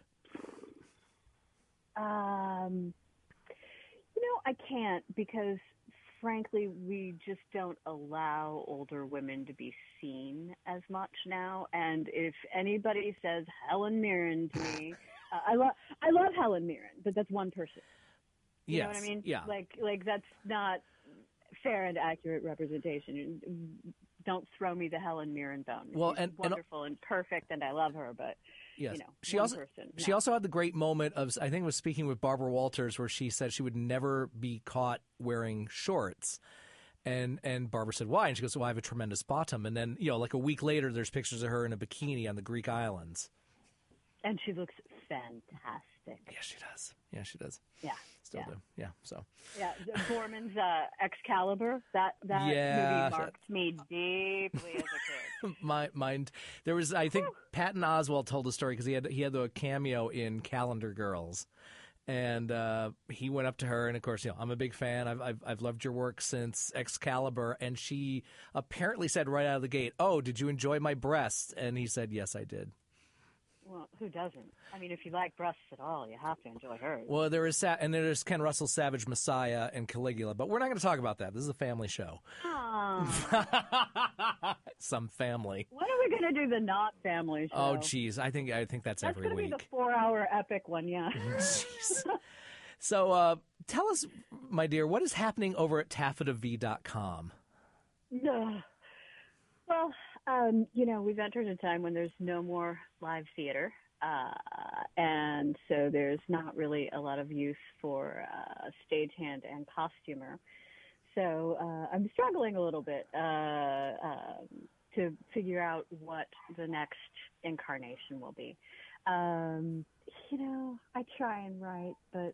I can't, because frankly, we just don't allow older women to be seen as much now. And if anybody says Helen Mirren to me, I love Helen Mirren, but that's one person. You know what I mean? Yeah. Like that's not fair and accurate representation. Don't throw me the Helen Mirren bone. Well, She's wonderful and perfect, and I love her, but yes, she also had the great moment of, I think it was speaking with Barbara Walters, where she said she would never be caught wearing shorts. And Barbara said, why? And she goes, well, I have a tremendous bottom. And then, like a week later, there's pictures of her in a bikini on the Greek islands. And she looks fantastic. Yeah, she does. Yeah. Still do. Yeah, so. Yeah, Borman's Excalibur, that movie marked me deeply as a kid. Mine. There was, I think, Patton Oswalt told the story because he had the cameo in Calendar Girls. And he went up to her, and of course, I'm a big fan. I've loved your work since Excalibur, and she apparently said right out of the gate, "Oh, did you enjoy my breasts?" And he said, "Yes, I did." Well, who doesn't? I mean, if you like breasts at all, you have to enjoy hers. Well, there is Ken Russell's Savage Messiah and Caligula, but we're not going to talk about that. This is a family show. Some family. When are we going to do the not family show? Oh, geez, I think that's every week. That's going to be the 4-hour epic one, yeah. So, tell us, my dear, what is happening over at taffetav.com? Well, we've entered a time when there's no more live theater, and so there's not really a lot of use for stagehand and costumer. So I'm struggling a little bit to figure out what the next incarnation will be. I try and write, but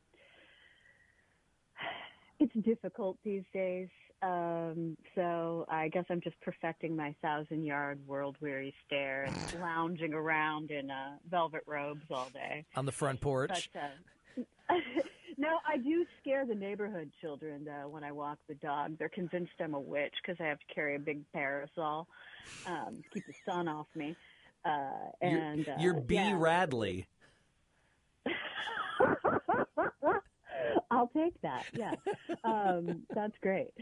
it's difficult these days. So I guess I'm just perfecting my 1,000-yard world-weary stare and lounging around in velvet robes all day. On the front porch? But, no, I do scare the neighborhood children, though, when I walk the dog. They're convinced I'm a witch because I have to carry a big parasol to keep the sun off me. You're B. Radley. I'll take that. Yeah, that's great.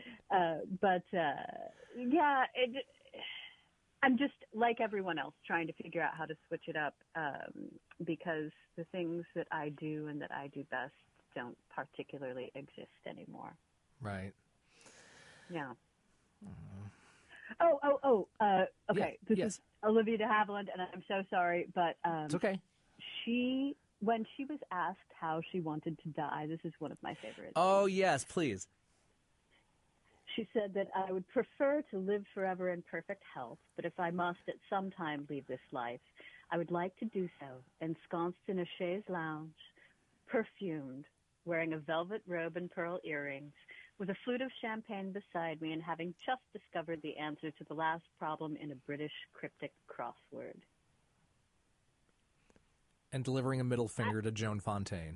I'm just like everyone else trying to figure out how to switch it up because the things that I do and that I do best don't particularly exist anymore. Right. Yeah. Okay. Yeah. This is Olivia de Havilland, and I'm so sorry, but it's okay. When she was asked how she wanted to die, this is one of my favorites. Oh, yes, please. She said that I would prefer to live forever in perfect health, but if I must at some time leave this life, I would like to do so, ensconced in a chaise lounge, perfumed, wearing a velvet robe and pearl earrings, with a flute of champagne beside me and having just discovered the answer to the last problem in a British cryptic crossword. And delivering a middle finger to Joan Fontaine.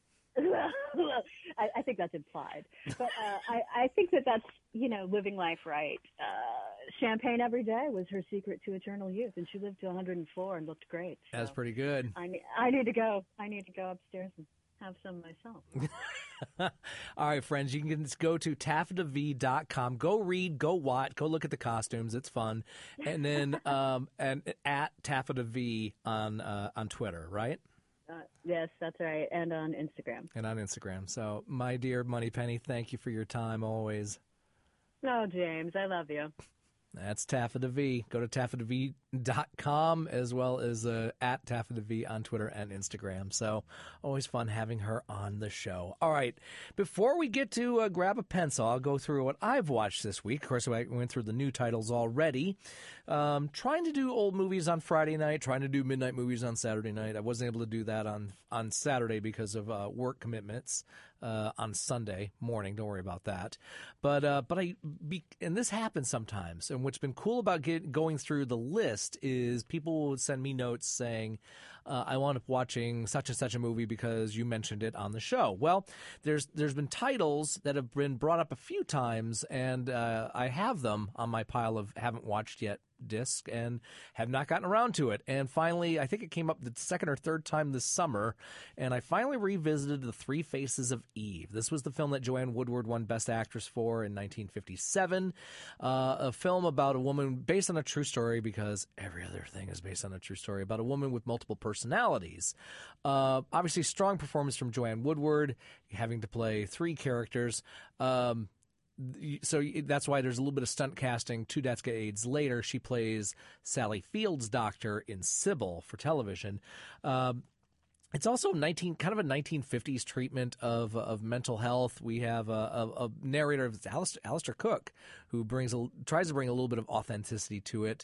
I think that's implied. But I think that's, living life right. Champagne every day was her secret to eternal youth, and she lived to 104 and looked great. So that's pretty good. I need to go. I need to go upstairs and have some myself. All right, friends, you can just go to taffetav.com. Go read, go watch, go look at the costumes. It's fun. And then and at taffetav on Twitter, right? Yes, that's right. And on Instagram. So, my dear Moneypenny, thank you for your time always. Oh, James, I love you. That's Taffetav. Go to taffetav.com as well as at Taffetav on Twitter and Instagram. So always fun having her on the show. All right. Before we get to grab a pencil, I'll go through what I've watched this week. Of course, I went through the new titles already. Trying to do old movies on Friday night, trying to do midnight movies on Saturday night. I wasn't able to do that on Saturday because of work commitments. On Sunday morning. Don't worry about that. But and this happens sometimes. And what's been cool about going through the list is people will send me notes saying, I wound up watching such and such a movie because you mentioned it on the show. Well, there's been titles that have been brought up a few times, and I have them on my pile of haven't watched yet disc and have not gotten around to it. And finally, I think it came up the second or third time this summer, and I finally revisited The Three Faces of Eve. This was the film that Joanne Woodward won Best Actress for in 1957. A film about a woman based on a true story, because every other thing is based on a true story, about a woman with multiple personalities. Obviously, strong performance from Joanne Woodward, having to play three characters. So that's why there's a little bit of stunt casting. 2 decades later, she plays Sally Field's doctor in Sybil for television. It's also kind of a 1950s treatment of mental health. We have a narrator, Alistair Cook, who tries to bring a little bit of authenticity to it.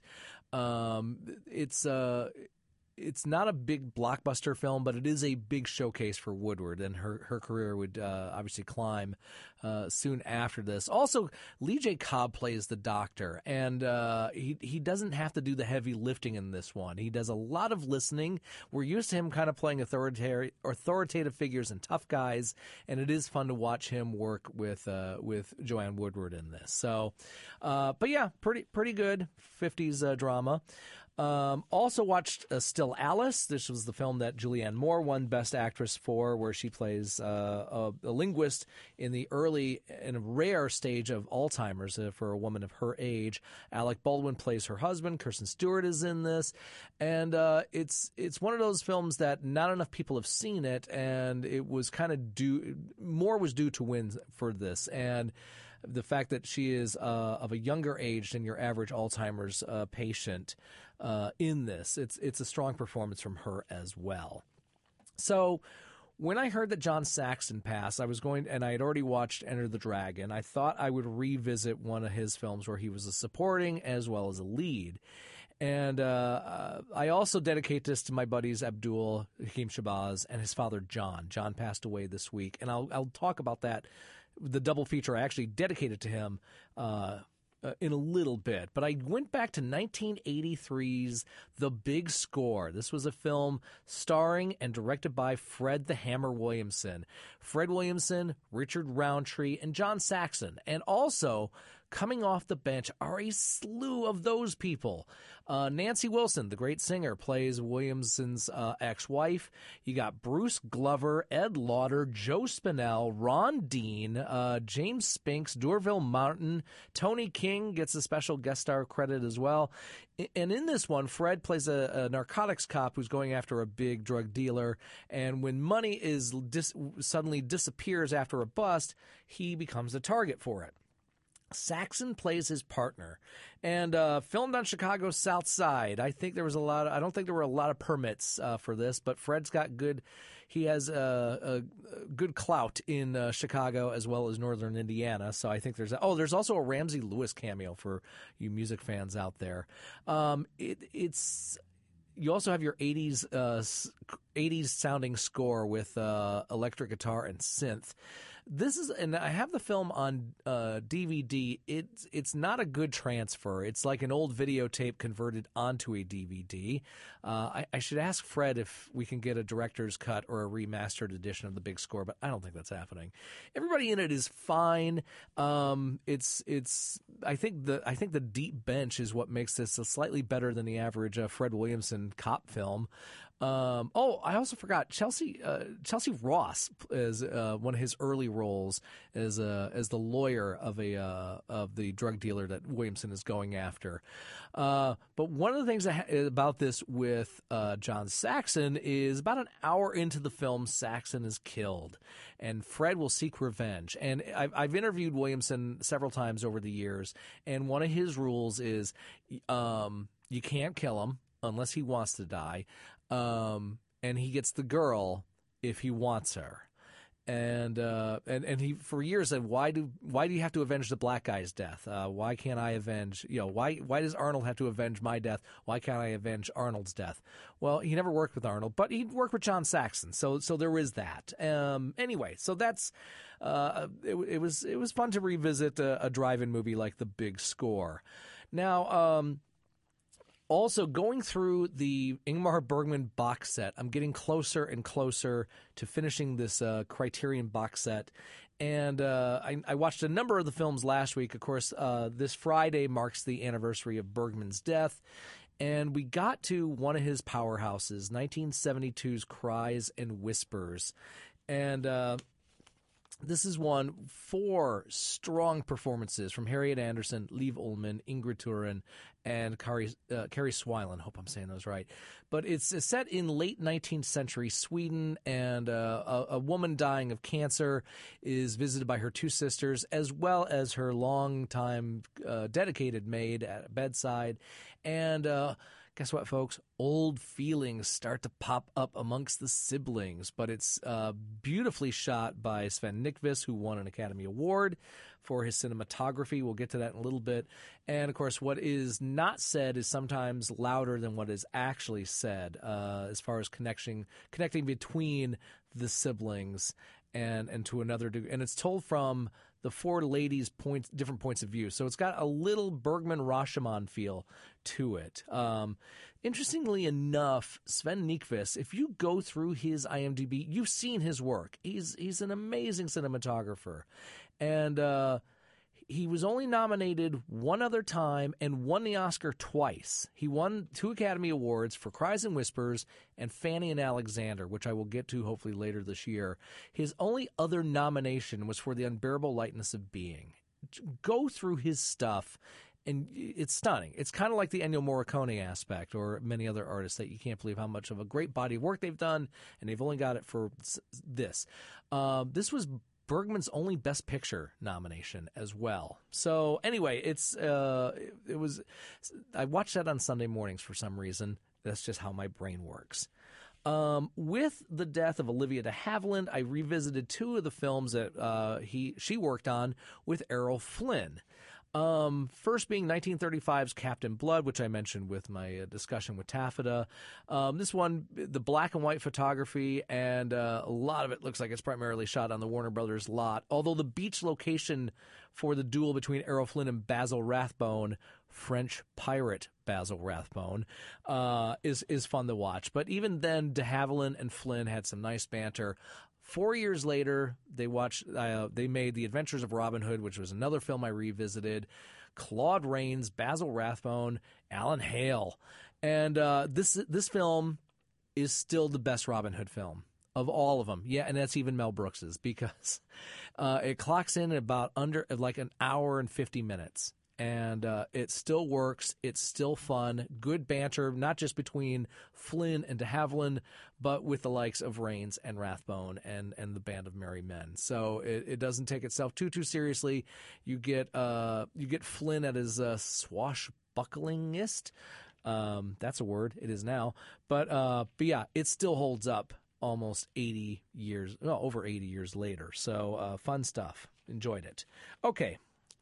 It's not a big blockbuster film, but it is a big showcase for Woodward, and her career would obviously climb soon after this. Also, Lee J. Cobb plays the doctor, and he doesn't have to do the heavy lifting in this one. He does a lot of listening. We're used to him kind of playing authoritative figures and tough guys, and it is fun to watch him work with Joanne Woodward in this. So, but yeah, pretty good 50s drama. Also watched Still Alice. This was the film that Julianne Moore won Best Actress for, where she plays a linguist in a rare stage of Alzheimer's for a woman of her age. Alec Baldwin plays her husband. Kirsten Stewart is in this, and it's one of those films that not enough people have seen it, and it was kind of Moore was due to win for this, and the fact that she is of a younger age than your average Alzheimer's patient in this, it's a strong performance from her as well. So when I heard that John Saxon passed, I had already watched Enter the Dragon. I thought I would revisit one of his films where he was a supporting as well as a lead. And I also dedicate this to my buddies Abdul Hakim Shabazz and his father John. John passed away this week, and I'll talk about that. The double feature I actually dedicated to him in a little bit. But I went back to 1983's The Big Score. This was a film starring and directed by Fred the Hammer Williamson. Fred Williamson, Richard Roundtree, and John Saxon. And also, coming off the bench are a slew of those people. Nancy Wilson, the great singer, plays Williamson's ex-wife. You got Bruce Glover, Ed Lauder, Joe Spinell, Ron Dean, James Spinks, D'Urville Martin. Tony King gets a special guest star credit as well. And in this one, Fred plays a narcotics cop who's going after a big drug dealer. And when money suddenly disappears after a bust, he becomes the target for it. Saxon plays his partner, and filmed on Chicago's South Side. I don't think there were a lot of permits for this, but Fred's got good. He has a good clout in Chicago as well as Northern Indiana. So I think there's also a Ramsey Lewis cameo for you music fans out there. You also have your 80s sounding score with electric guitar and synth. And I have the film on DVD. It's not a good transfer. It's like an old videotape converted onto a DVD. I should ask Fred if we can get a director's cut or a remastered edition of The Big Score, but I don't think that's happening. Everybody in it is fine. I think the deep bench is what makes this slightly better than the average Fred Williamson cop film. I also forgot Chelsea Ross is one of his early roles as the lawyer of the drug dealer that Williamson is going after. But one of the things about this with John Saxon is about an hour into the film, Saxon is killed, and Fred will seek revenge. And I've interviewed Williamson several times over the years, and one of his rules is you can't kill him unless he wants to die. And he gets the girl if he wants her. And he for years said, why do you have to avenge the black guy's death? Why can't I avenge, why does Arnold have to avenge my death? Why can't I avenge Arnold's death? Well, he never worked with Arnold, but he worked with John Saxon. So there is that. Anyway, so that's, it was fun to revisit a drive-in movie like The Big Score. Now, also, going through the Ingmar Bergman box set, I'm getting closer and closer to finishing this Criterion box set. And I watched a number of the films last week. Of course, this Friday marks the anniversary of Bergman's death. And we got to one of his powerhouses, 1972's Cries and Whispers. And this is won 4 strong performances from Harriet Anderson, Liv Ullmann, Ingrid Turin, and Carrie Swilen. Hope I'm saying those right. But it's set in late 19th century Sweden, and a woman dying of cancer is visited by her 2 sisters, as well as her longtime dedicated maid at bedside. And guess what, folks? Old feelings start to pop up amongst the siblings, but it's beautifully shot by Sven Nykvist, who won an Academy Award for his cinematography. We'll get to that in a little bit. And, of course, what is not said is sometimes louder than what is actually said as far as connecting between the siblings and to another degree. And it's told from the 4 ladies' different points of view. So it's got a little Bergman-Rashomon feel to it. Interestingly enough, Sven Nykvist, if you go through his IMDb, you've seen his work. He's an amazing cinematographer. And he was only nominated one other time and won the Oscar twice. He won 2 Academy Awards for Cries and Whispers and Fanny and Alexander, which I will get to hopefully later this year. His only other nomination was for The Unbearable Lightness of Being. Go through his stuff, and it's stunning. It's kind of like the Ennio Morricone aspect or many other artists that you can't believe how much of a great body of work they've done, and they've only got it for this. This was Bergman's only Best Picture nomination as well. So anyway, it was. I watched that on Sunday mornings for some reason. That's just how my brain works. With the death of Olivia de Havilland, I revisited 2 of the films that she worked on with Errol Flynn. First being 1935's Captain Blood, which I mentioned with my discussion with Taffeta. This one, the black and white photography, and a lot of it looks like it's primarily shot on the Warner Brothers lot. Although the beach location for the duel between Errol Flynn and Basil Rathbone, French pirate Basil Rathbone, is fun to watch. But even then, de Havilland and Flynn had some nice banter. 4 years later, they made The Adventures of Robin Hood, which was another film I revisited. Claude Rains, Basil Rathbone, Alan Hale. And this film is still the best Robin Hood film of all of them. Yeah, and that's even Mel Brooks's, because it clocks in at about like an hour and 50 minutes. And it still works. It's still fun. Good banter, not just between Flynn and de Havilland, but with the likes of Rains and Rathbone and the Band of Merry Men. So it doesn't take itself too seriously. You get Flynn at his swashbucklingest. That's a word. It is now. But yeah, it still holds up almost over 80 years later. So fun stuff. Enjoyed it. Okay.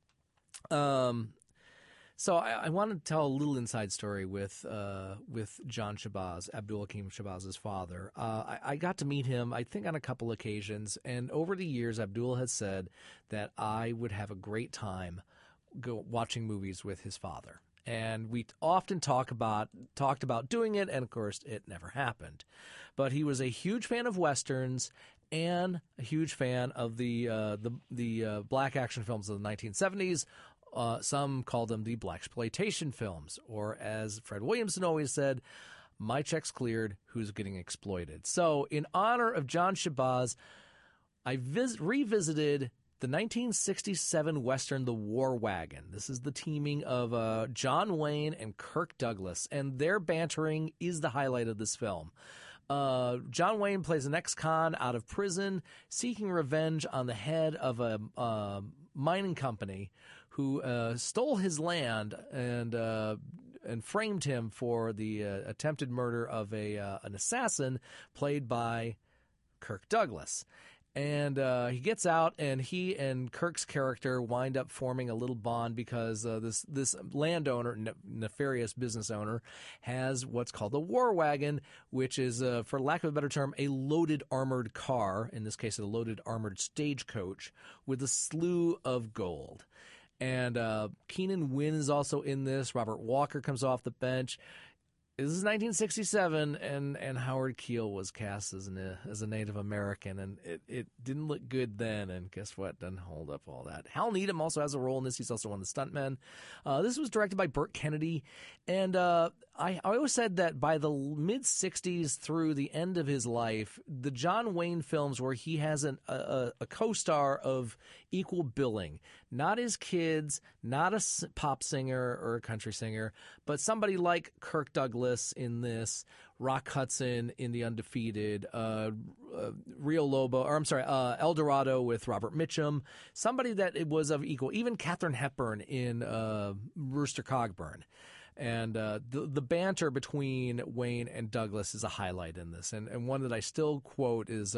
So I want to tell a little inside story with John Shabazz, Abdul Hakim Shabaz's father. I got to meet him, I think, on a couple occasions, and over the years, Abdul has said that I would have a great time watching movies with his father. And we often talked about doing it, and of course, it never happened. But he was a huge fan of Westerns and a huge fan of the black action films of the 1970s. Some called them the blaxploitation films, or as Fred Williamson always said, My check's cleared. Who's getting exploited? So, in honor of John Shabazz, I revisited the 1967 Western, The War Wagon. This is the teaming of John Wayne and Kirk Douglas, and their bantering is the highlight of this film. John Wayne plays an ex-con out of prison, seeking revenge on the head of a mining company who stole his land and framed him for the attempted murder of an assassin played by Kirk Douglas. And he gets out, and he and Kirk's character wind up forming a little bond because this landowner, nefarious business owner, has what's called a war wagon, which is, for lack of a better term, a loaded armored car, in this case a loaded armored stagecoach, with a slew of gold. And Keenan Wynn is also in this. Robert Walker comes off the bench. This is 1967, and Howard Keel was cast as a Native American, and it didn't look good then, and guess what? Doesn't hold up all that. Hal Needham also has a role in this. He's also one of the stuntmen. This was directed by Burt Kennedy, and I always said that by the mid-'60s through the end of his life, the John Wayne films where he has a co-star of equal billing, not his kids, not a pop singer or a country singer, but somebody like Kirk Douglas in this, Rock Hudson in The Undefeated, Rio Lobo, El Dorado with Robert Mitchum, somebody that it was of equal, even Katharine Hepburn in Rooster Cogburn. And the banter between Wayne and Douglas is a highlight in this. And one that I still quote is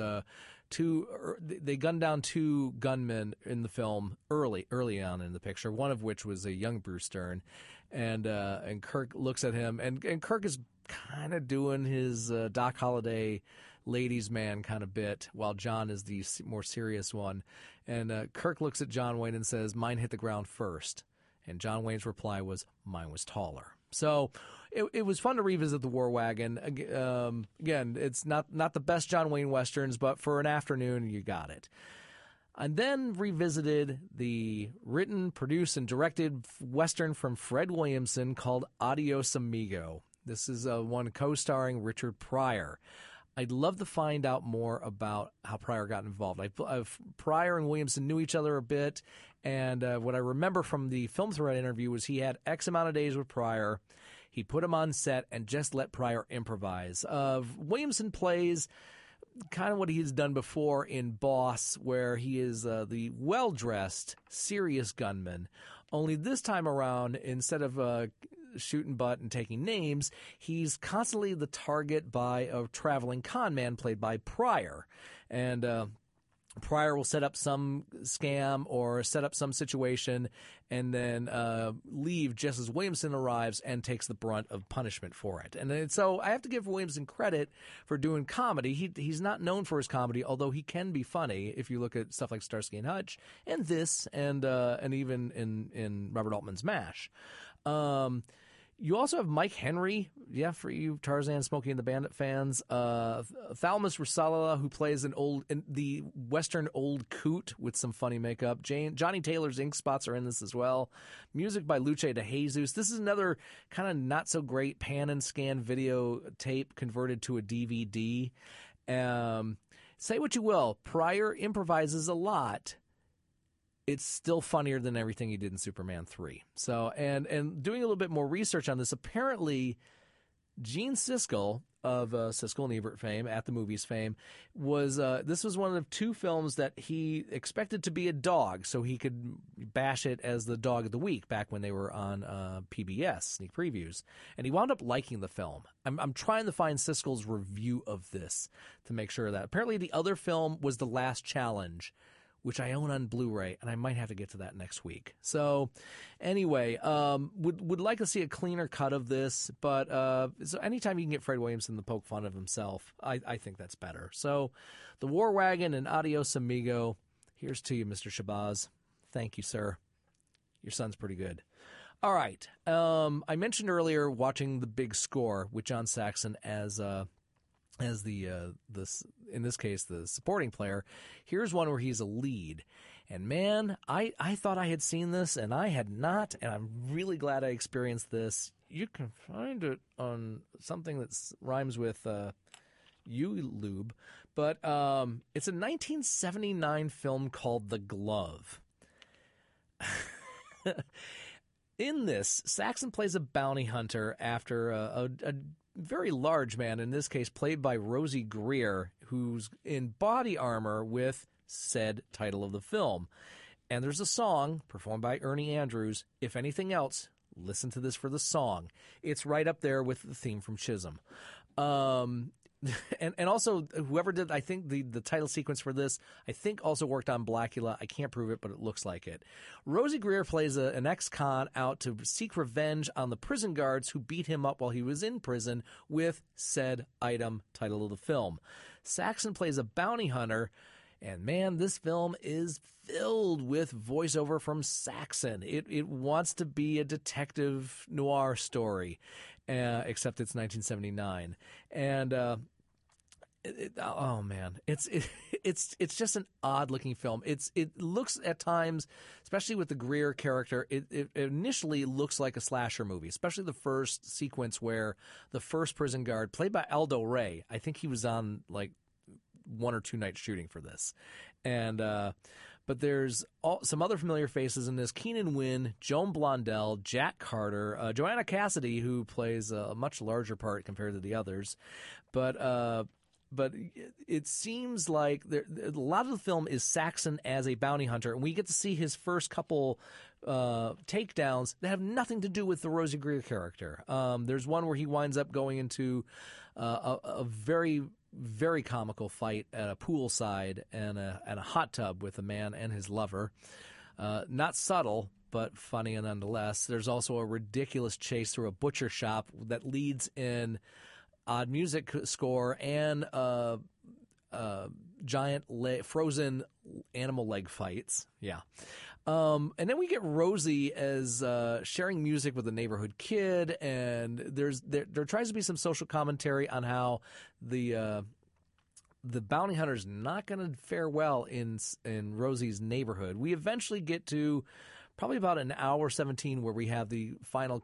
they gunned down two gunmen in the film early on in the picture, one of which was a young Bruce Dern. And Kirk looks at him, and Kirk is kind of doing his Doc Holliday ladies' man kind of bit, while John is the more serious one. And Kirk looks at John Wayne and says, "Mine hit the ground first." And John Wayne's reply was, "Mine was taller." So it was fun to revisit The War Wagon. Again, it's not the best John Wayne Westerns, but for an afternoon, you got it. And then revisited the written, produced, and directed Western from Fred Williamson called Adios Amigo. This is one co-starring Richard Pryor. I'd love to find out more about how Pryor got involved. Pryor and Williamson knew each other a bit, and what I remember from the Film Thread interview was he had X amount of days with Pryor. He put him on set and just let Pryor improvise. Williamson plays kind of what he's done before in Boss, where he is the well-dressed, serious gunman. Only this time around, instead of shooting butt and taking names, he's constantly the target by a traveling con man played by Pryor. And Pryor will set up some scam or set up some situation and then leave just as Williamson arrives and takes the brunt of punishment for it. And so I have to give Williamson credit for doing comedy. He's not known for his comedy, although he can be funny if you look at stuff like Starsky and Hutch and this and even in Robert Altman's MASH. You also have Mike Henry, for you Tarzan, Smokey and the Bandit fans. Thalamus Rusalala, who plays the Western old coot with some funny makeup. Johnny Taylor's ink spots are in this as well. Music by Luce de Jesus. This is another kind of not so great pan and scan video tape converted to a DVD. Say what you will, Pryor improvises a lot. It's still funnier than everything he did in Superman 3. So, and doing a little bit more research on this, apparently Gene Siskel of Siskel and Ebert fame, At the Movies fame, this was one of two films that he expected to be a dog so he could bash it as the dog of the week back when they were on PBS, sneak previews. And he wound up liking the film. I'm trying to find Siskel's review of this to make sure of that. Apparently the other film was The Last Challenge, which I own on Blu-ray, and I might have to get to that next week. So anyway, would like to see a cleaner cut of this, but so anytime you can get Fred Williamson to poke fun of himself, I think that's better. So The War Wagon and Adios Amigo, here's to you, Mr. Shabazz. Thank you, sir. Your son's pretty good. All right. I mentioned earlier watching The Big Score with John Saxon as the in this case the supporting player. Here's one where he's a lead, and man, I thought I had seen this and I had not, and I'm really glad I experienced this. you can find it on something that rhymes with U-Lube, but it's a 1979 film called The Glove. In this, Saxon plays a bounty hunter after a very large man, in this case played by Rosie Greer, who's in body armor with said title of the film. And there's a song performed by Ernie Andrews. If anything else, listen to this for the song. It's right up there with the theme from Chisholm. And also, whoever did, I think, the title sequence for this, I think also worked on Blackula. I can't prove it, but it looks like it. Rosie Greer plays an ex-con out to seek revenge on the prison guards who beat him up while he was in prison with said item title of the film. Saxon plays a bounty hunter, and man, this film is filled with voiceover from Saxon. It wants to be a detective noir story, except it's 1979. And oh man, it's just an odd looking film. It looks at times, especially with the Greer character, it initially looks like a slasher movie, especially the first sequence where the first prison guard, played by Aldo Ray, I think he was on like 1 or 2 nights shooting for this. And but there's some other familiar faces in this: Keenan Wynn, Joan Blondell, Jack Carter, Joanna Cassidy, who plays a much larger part compared to the others. But it seems like a lot of the film is Saxon as a bounty hunter, and we get to see his first couple takedowns that have nothing to do with the Rosie Greer character. There's one where he winds up going into a very, very comical fight at a poolside and a hot tub with a man and his lover. Not subtle, but funny nonetheless. There's also a ridiculous chase through a butcher shop that leads in odd music score and giant frozen animal leg fights. Yeah. And then we get Rosie as sharing music with a neighborhood kid, and there tries to be some social commentary on how the bounty hunter's not going to fare well in Rosie's neighborhood. We eventually get to probably about an hour 17 where we have the final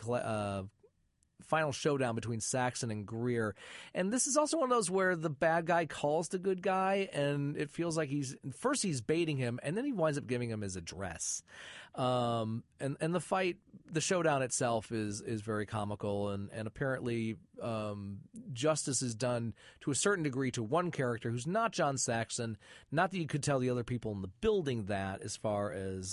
showdown between Saxon and Greer. And this is also one of those where the bad guy calls the good guy, and it feels like he's baiting him, and then he winds up giving him his address. And the showdown itself is very comical, and apparently justice is done to a certain degree to one character who's not John Saxon. Not that you could tell the other people in the building that, as far as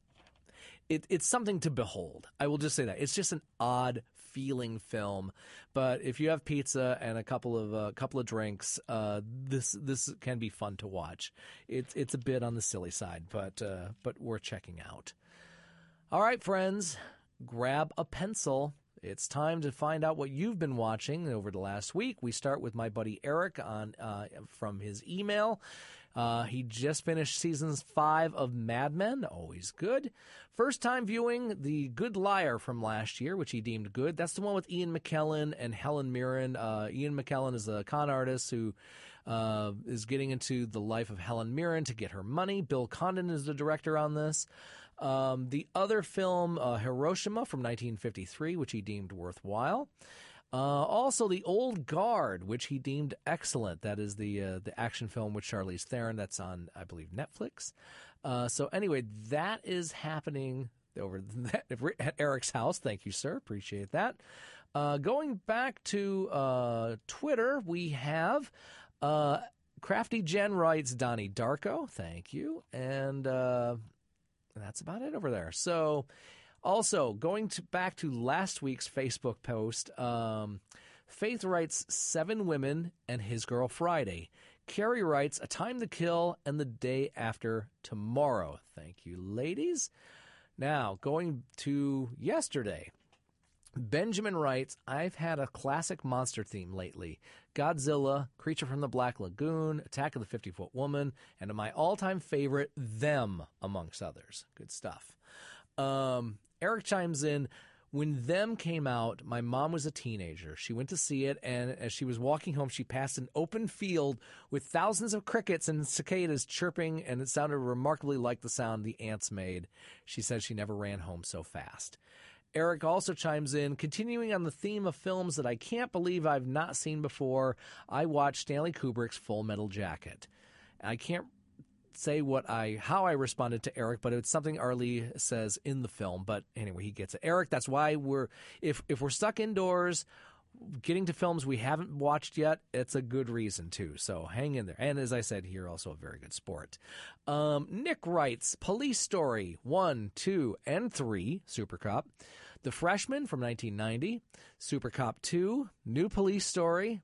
it's something to behold. I will just say that. It's just an odd feeling film, but if you have pizza and a couple of drinks, this can be fun to watch. It's a bit on the silly side, but worth checking out. All right, friends, grab a pencil. It's time to find out what you've been watching over the last week. We start with my buddy Eric from his email. He just finished season 5 of Mad Men. Always good. First time viewing The Good Liar from last year, which he deemed good. That's the one with Ian McKellen and Helen Mirren. Ian McKellen is a con artist who is getting into the life of Helen Mirren to get her money. Bill Condon is the director on this. The other film, Hiroshima from 1953, which he deemed worthwhile. Also, The Old Guard, which he deemed excellent. That is the action film with Charlize Theron. That's on, I believe, Netflix. So anyway, that is happening over at Eric's house. Thank you, sir. Appreciate that. Going back to Twitter, we have Crafty Jen writes Donnie Darko. Thank you. And that's about it over there. So also, going back to last week's Facebook post, Faith writes 7 Women and His Girl Friday. Carrie writes A Time to Kill and The Day After Tomorrow. Thank you, ladies. Now, going to yesterday, Benjamin writes, I've had a classic monster theme lately. Godzilla, Creature from the Black Lagoon, Attack of the 50-Foot Woman, and my all-time favorite, Them, amongst others. Good stuff. Eric chimes in, when Them came out, my mom was a teenager. She went to see it, and as she was walking home, she passed an open field with thousands of crickets and cicadas chirping, and it sounded remarkably like the sound the ants made. She said she never ran home so fast. Eric also chimes in, continuing on the theme of films that I can't believe I've not seen before, I watched Stanley Kubrick's Full Metal Jacket. I can't say how I responded to Eric, but it's something Arlie says in the film. But anyway, he gets it. Eric, that's why if we're stuck indoors, getting to films we haven't watched yet, it's a good reason too. So hang in there. And as I said, here also a very good sport. Nick writes, Police Story 1, 2, and 3, Super Cop. The Freshman from 1990, Super Cop 2, New Police Story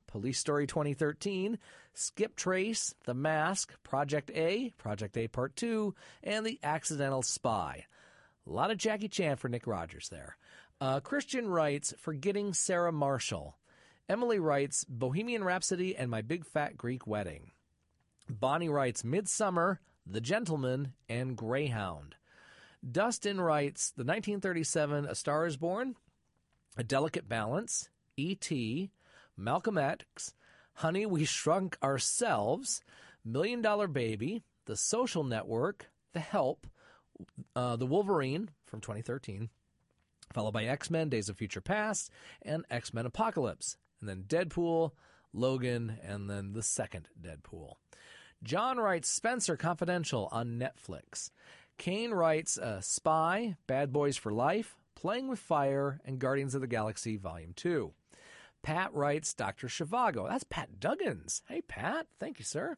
2013, Skip Trace, The Mask, Project A Part 2, and The Accidental Spy. A lot of Jackie Chan for Nick Rogers there. Christian writes, Forgetting Sarah Marshall. Emily writes, Bohemian Rhapsody and My Big Fat Greek Wedding. Bonnie writes, Midsummer, The Gentleman, and Greyhound. Dustin writes, the 1937 A Star is Born, A Delicate Balance, E.T., Malcolm X, Honey, We Shrunk Ourselves, $1 Million Baby, The Social Network, The Help, The Wolverine from 2013, followed by X-Men, Days of Future Past, and X-Men Apocalypse, and then Deadpool, Logan, and then the second Deadpool. John writes Spencer Confidential on Netflix. Kane writes Spy, Bad Boys for Life, Playing with Fire, and Guardians of the Galaxy Volume 2. Pat writes Dr. Zhivago. That's Pat Duggins. Hey, Pat. Thank you, sir.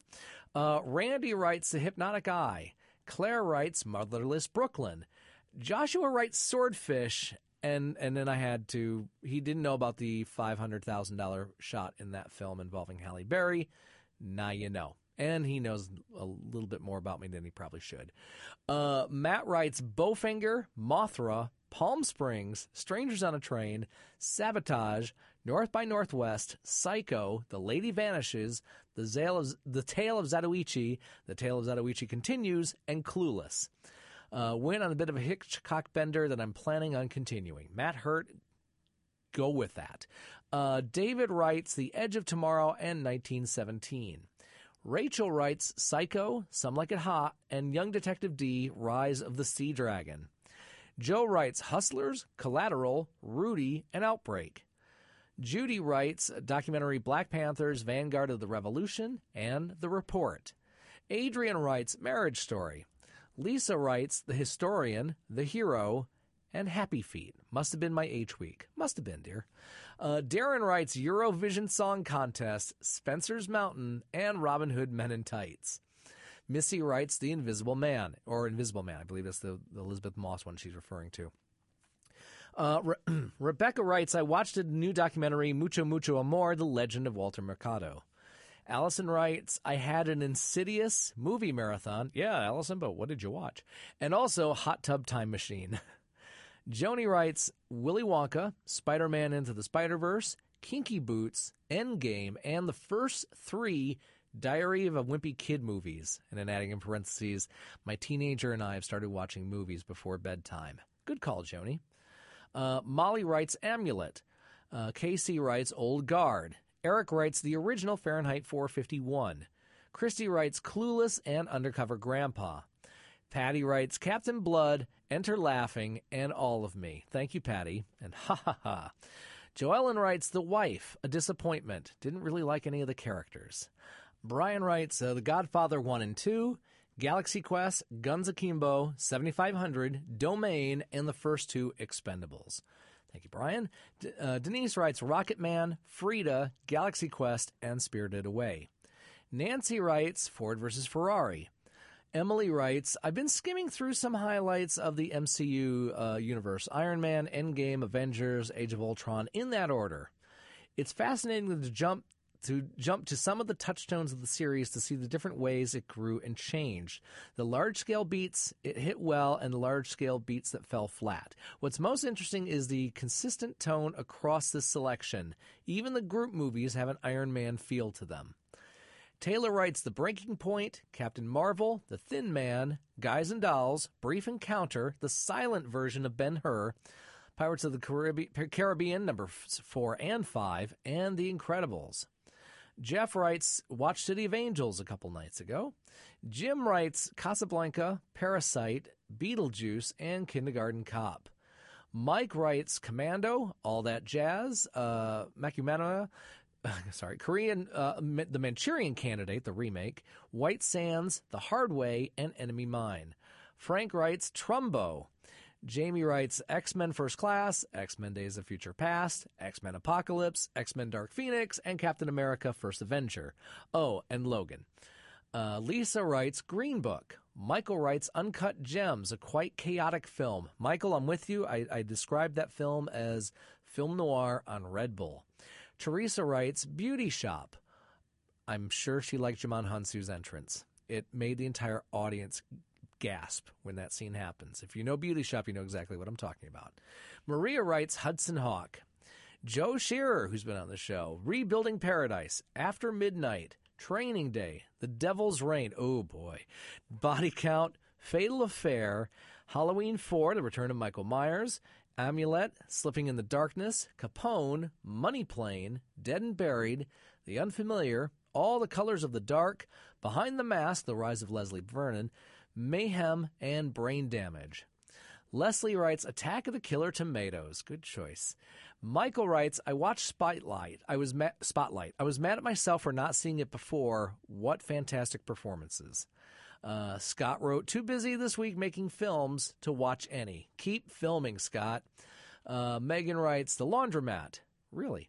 Randy writes The Hypnotic Eye. Claire writes Motherless Brooklyn. Joshua writes Swordfish, and then he didn't know about the $500,000 shot in that film involving Halle Berry. Now you know. And he knows a little bit more about me than he probably should. Matt writes Bowfinger, Mothra, Palm Springs, Strangers on a Train, Sabotage, North by Northwest, Psycho, The Lady Vanishes, The Tale of Zatoichi, The Tale of Zatoichi Continues, and Clueless. Went on a bit of a Hitchcock bender that I'm planning on continuing. Matt Hurt, go with that. David writes The Edge of Tomorrow and 1917. Rachel writes Psycho, Some Like It Hot, and Young Detective D, Rise of the Sea Dragon. Joe writes Hustlers, Collateral, Rudy, and Outbreak. Judy writes documentary Black Panthers, Vanguard of the Revolution, and The Report. Adrian writes Marriage Story. Lisa writes The Historian, The Hero, and Happy Feet. Must have been my H week. Must have been, dear. Darren writes Eurovision Song Contest, Spencer's Mountain, and Robin Hood Men in Tights. Missy writes The Invisible Man, or Invisible Man. I believe that's the Elizabeth Moss one she's referring to. Rebecca writes, I watched a new documentary, Mucho Mucho Amor, The Legend of Walter Mercado. Allison writes, I had an Insidious movie marathon. Yeah, Allison, but what did you watch? And also Hot Tub Time Machine. Joni writes, Willy Wonka, Spider-Man Into the Spider-Verse, Kinky Boots, Endgame, and the first 3 Diary of a Wimpy Kid movies. And then adding in parentheses, my teenager and I have started watching movies before bedtime. Good call, Joni. Molly writes Amulet. Casey writes Old Guard. Eric writes the original Fahrenheit 451. Christy writes Clueless and Undercover Grandpa. Patty writes Captain Blood, Enter Laughing, and All of Me. Thank you, Patty. And ha ha ha. Joellen writes The Wife, A Disappointment. Didn't really like any of the characters. Brian writes The Godfather 1 and 2, Galaxy Quest, Guns Akimbo, 7500, Domain, and the first 2 Expendables. Thank you, Brian. Denise writes Rocket Man, Frida, Galaxy Quest, and Spirited Away. Nancy writes Ford vs. Ferrari. Emily writes, I've been skimming through some highlights of the MCU universe. Iron Man, Endgame, Avengers, Age of Ultron, in that order. It's fascinating to jump to some of the touchstones of the series to see the different ways it grew and changed. The large-scale beats it hit well and the large-scale beats that fell flat. What's most interesting is the consistent tone across this selection. Even the group movies have an Iron Man feel to them. Taylor writes The Breaking Point, Captain Marvel, The Thin Man, Guys and Dolls, Brief Encounter, the silent version of Ben-Hur, Pirates of the Caribbean, number 4 and 5, and The Incredibles. Jeff writes, watched City of Angels a couple nights ago. Jim writes, Casablanca, Parasite, Beetlejuice, and Kindergarten Cop. Mike writes Commando, All That Jazz, Korean, The Manchurian Candidate, the remake, White Sands, The Hard Way, and Enemy Mine. Frank writes Trumbo. Jamie writes X-Men First Class, X-Men Days of Future Past, X-Men Apocalypse, X-Men Dark Phoenix, and Captain America First Avenger. Oh, and Logan. Lisa writes Green Book. Michael writes Uncut Gems, a quite chaotic film. Michael, I'm with you. I described that film as film noir on Red Bull. Teresa writes Beauty Shop. I'm sure she liked Djimon Hounsou's entrance. It made the entire audience gasp when that scene happens. If you know Beauty Shop, you know exactly what I'm talking about. Maria writes Hudson Hawk. Joe Shearer, who's been on the show, Rebuilding Paradise, After Midnight, Training Day, The Devil's Reign, oh boy, Body Count, Fatal Affair, Halloween 4, The Return of Michael Myers, Amulet, Slipping in the Darkness, Capone, Money Plane, Dead and Buried, The Unfamiliar, All the Colors of the Dark, Behind the Mask, The Rise of Leslie Vernon, Mayhem, and Brain Damage. Leslie writes Attack of the Killer Tomatoes. Good choice. Michael writes, I watched Spotlight. I was mad at myself for not seeing it before. What fantastic performances. Scott wrote, too busy this week making films to watch any. Keep filming, Scott. Megan writes, The Laundromat. Really?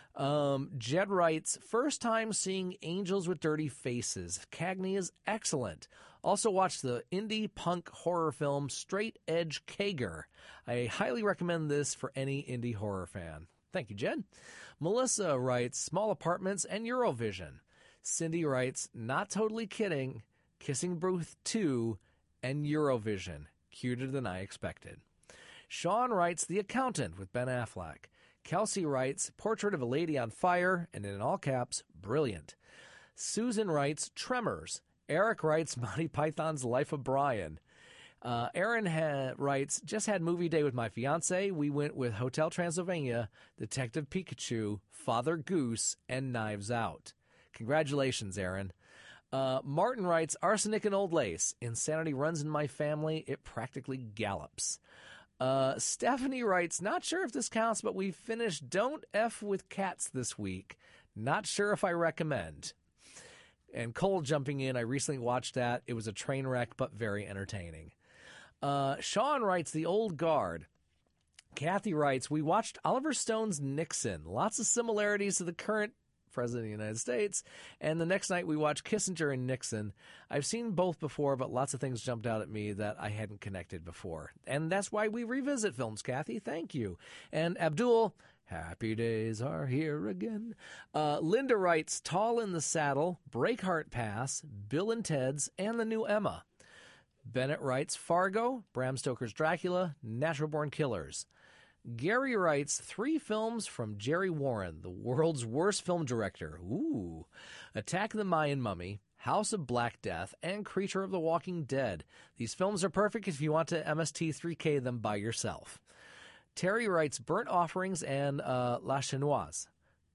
Jed writes, first time seeing Angels with Dirty Faces. Cagney is excellent. Also watched the indie punk horror film Straight Edge Kager. I highly recommend this for any indie horror fan. Thank you, Jed. Melissa writes, Small Apartments and Eurovision. Cindy writes, not totally kidding, Kissing Booth 2 and Eurovision. Cuter than I expected. Sean writes, The Accountant with Ben Affleck. Kelsey writes, Portrait of a Lady on Fire, and in all caps, brilliant. Susan writes, Tremors. Eric writes, Monty Python's Life of Brian. Aaron writes, just had movie day with my fiance. We went with Hotel Transylvania, Detective Pikachu, Father Goose, and Knives Out. Congratulations, Aaron. Martin writes, Arsenic and Old Lace. Insanity runs in my family. It practically gallops. Stephanie writes, not sure if this counts, but we finished Don't F with Cats this week. Not sure if I recommend. And Cole jumping in, I recently watched that. It was a train wreck, but very entertaining. Sean writes, The Old Guard. Kathy writes, we watched Oliver Stone's Nixon. Lots of similarities to the current President of the United States. And the next night we watched Kissinger and Nixon. I've seen both before, but lots of things jumped out at me that I hadn't connected before. And that's why we revisit films, Kathy. Thank you. And Abdul, happy days are here again. Linda writes, Tall in the Saddle, Breakheart Pass, Bill and Ted's, and the new Emma. Bennett writes, Fargo, Bram Stoker's Dracula, Natural Born Killers. Gary writes, 3 films from Jerry Warren, the world's worst film director. Ooh. Attack of the Mayan Mummy, House of Black Death, and Creature of the Walking Dead. These films are perfect if you want to MST3K them by yourself. Terry writes, Burnt Offerings and La Chinoise.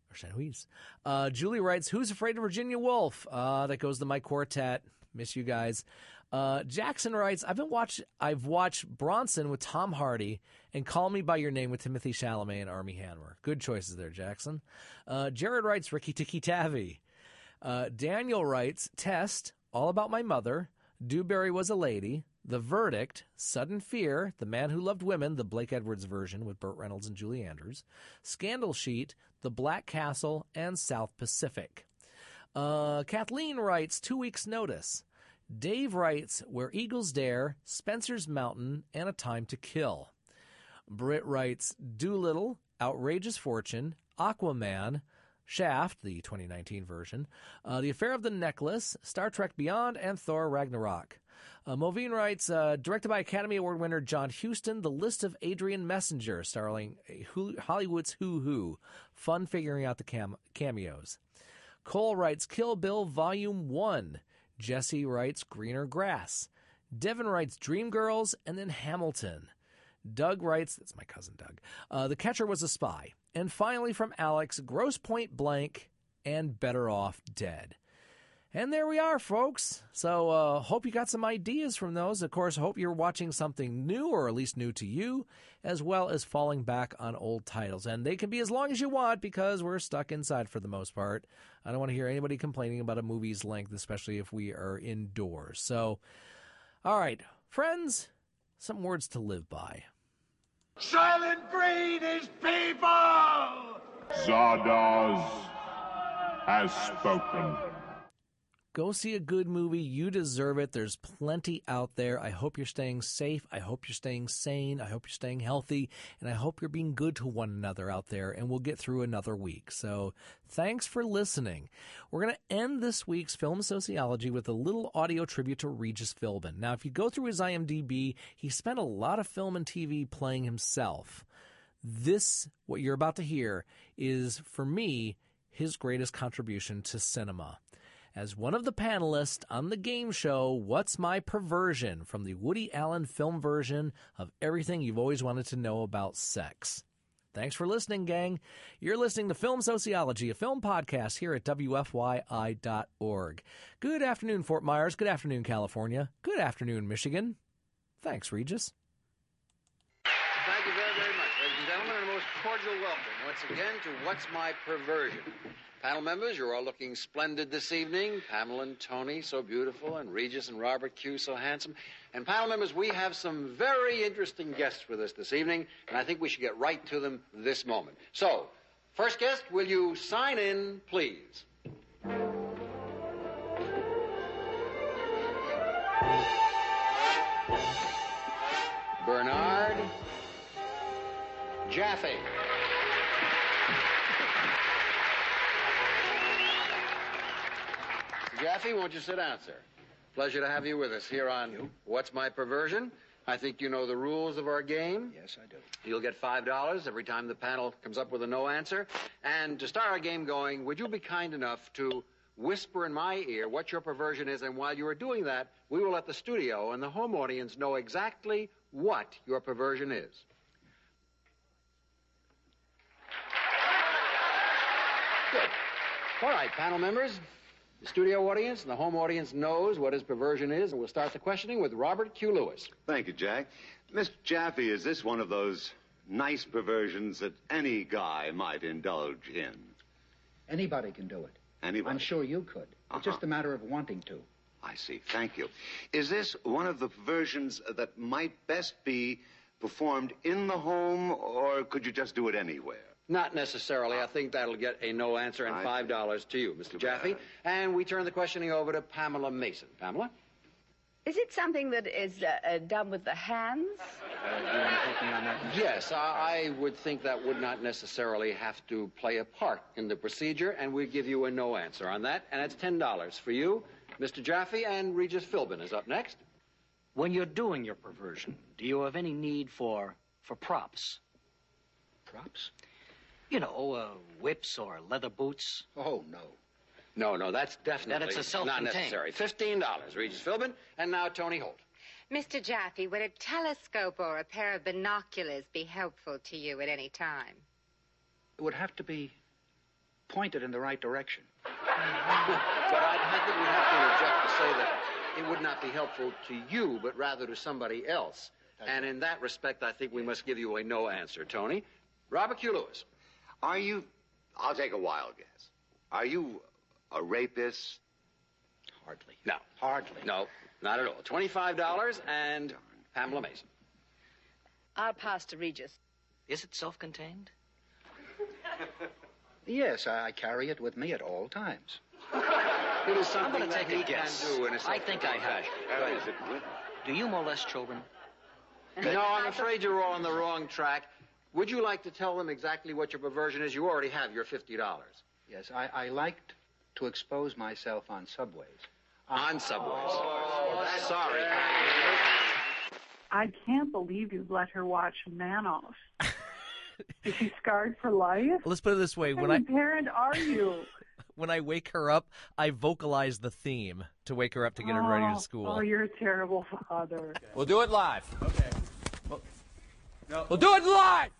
Julie writes, Who's Afraid of Virginia Woolf? That goes to my quartet. Miss you guys. Jackson writes, I've watched Bronson with Tom Hardy and Call Me By Your Name with Timothy Chalamet and Armie Hammer. Good choices there, Jackson. Jared writes, Ricky Tikki Tavi. Daniel writes, Test, All About My Mother, Dewberry Was a Lady, The Verdict, Sudden Fear, The Man Who Loved Women, the Blake Edwards version with Burt Reynolds and Julie Andrews, Scandal Sheet, The Black Castle, and South Pacific. Kathleen writes, 2 Weeks Notice. Dave writes, Where Eagles Dare, Spencer's Mountain, and A Time to Kill. Britt writes, Doolittle, Outrageous Fortune, Aquaman, Shaft, the 2019 version, The Affair of the Necklace, Star Trek Beyond, and Thor Ragnarok. Moveen writes, directed by Academy Award winner John Huston, The List of Adrian Messenger, starring Hollywood's Who Who. Fun figuring out the cameos. Cole writes, Kill Bill Volume 1. Jesse writes, Greener Grass. Devin writes, Dreamgirls, and then Hamilton. Doug writes, that's my cousin Doug, The Catcher Was a Spy. And finally from Alex, Grosse Point Blank and Better Off Dead. And there we are, folks. So hope you got some ideas from those. Of course, hope you're watching something new, or at least new to you, as well as falling back on old titles. And they can be as long as you want because we're stuck inside for the most part. I don't want to hear anybody complaining about a movie's length, especially if we are indoors. So, all right, friends, some words to live by. Silent breed is people! Zardoz has spoken. Go see a good movie. You deserve it. There's plenty out there. I hope you're staying safe. I hope you're staying sane. I hope you're staying healthy. And I hope you're being good to one another out there. And we'll get through another week. So thanks for listening. We're going to end this week's Film Sociology with a little audio tribute to Regis Philbin. Now, if you go through his IMDb, he spent a lot of film and TV playing himself. This, what you're about to hear, is, for me, his greatest contribution to cinema. As one of the panelists on the game show, What's My Perversion, from the Woody Allen film version of everything you've always wanted to know about sex. Thanks for listening, gang. You're listening to Film Sociology, a film podcast here at WFYI.org. Good afternoon, Fort Myers. Good afternoon, California. Good afternoon, Michigan. Thanks, Regis. Thank you very, very much, ladies and gentlemen, and a most cordial welcome once again to What's My Perversion. Panel members, you're all looking splendid this evening. Pamela and Tony, so beautiful, and Regis and Robert Q, so handsome. And panel members, we have some very interesting guests with us this evening, and I think we should get right to them this moment. So, first guest, will you sign in, please? Bernard Jaffe. Jaffe, won't you sit down, sir? Pleasure to have you with us here on What's My Perversion. I think you know the rules of our game. Yes, I do. You'll get $5 every time the panel comes up with a no answer. And to start our game going, would you be kind enough to whisper in my ear what your perversion is, and while you are doing that, we will let the studio and the home audience know exactly what your perversion is. Good. All right, panel members. The studio audience and the home audience knows what his perversion is, and we'll start the questioning with Robert Q. Lewis. Thank you, Jack. Mr. Jaffe, is this one of those nice perversions that any guy might indulge in? Anybody can do it. Anybody? I'm sure you could. It's just a matter of wanting to. I see. Thank you. Is this one of the perversions that might best be performed in the home, or could you just do it anywhere? Not necessarily. I think that'll get a no answer and $5 to you, Mr. Jaffe. And we turn the questioning over to Pamela Mason. Pamela? Is it something that is done with the hands? Yes, I would think that would not necessarily have to play a part in the procedure, and we give you a no answer on that. And it's $10 for you, Mr. Jaffe, and Regis Philbin is up next. When you're doing your perversion, do you have any need for props? Props? You know, whips or leather boots. Oh, no. No, that's definitely That it's a self-contained. not necessary. $15, Regis Philbin. And now Tony Holt. Mr. Jaffe, would a telescope or a pair of binoculars be helpful to you at any time? It would have to be pointed in the right direction. But I think we have to object to say that it would not be helpful to you, but rather to somebody else. And in that respect, I think we must give you a no answer, Tony. Robert Q. Lewis. Are you, I'll take a wild guess, are you a rapist? Hardly. No. Hardly. No, not at all. $25 and Pamela Mason. I'll pass to Regis. Is it self-contained? Yes, I carry it with me at all times. It is something I'm going to that take he a guess. can do in a I think I have. Is it with? Do you molest children? No, I'm afraid you're all on the wrong track. Would you like to tell them exactly what your perversion is? You already have your $50. Yes, I liked to expose myself on subways. On subways. Oh, sorry. I can't believe you've let her watch Manos. Is she scarred for life? Let's put it this way. What kind of parent are you? When I wake her up, I vocalize the theme to wake her up to get her ready to school. Oh, you're a terrible father. We'll do it live. Okay. We'll do it live!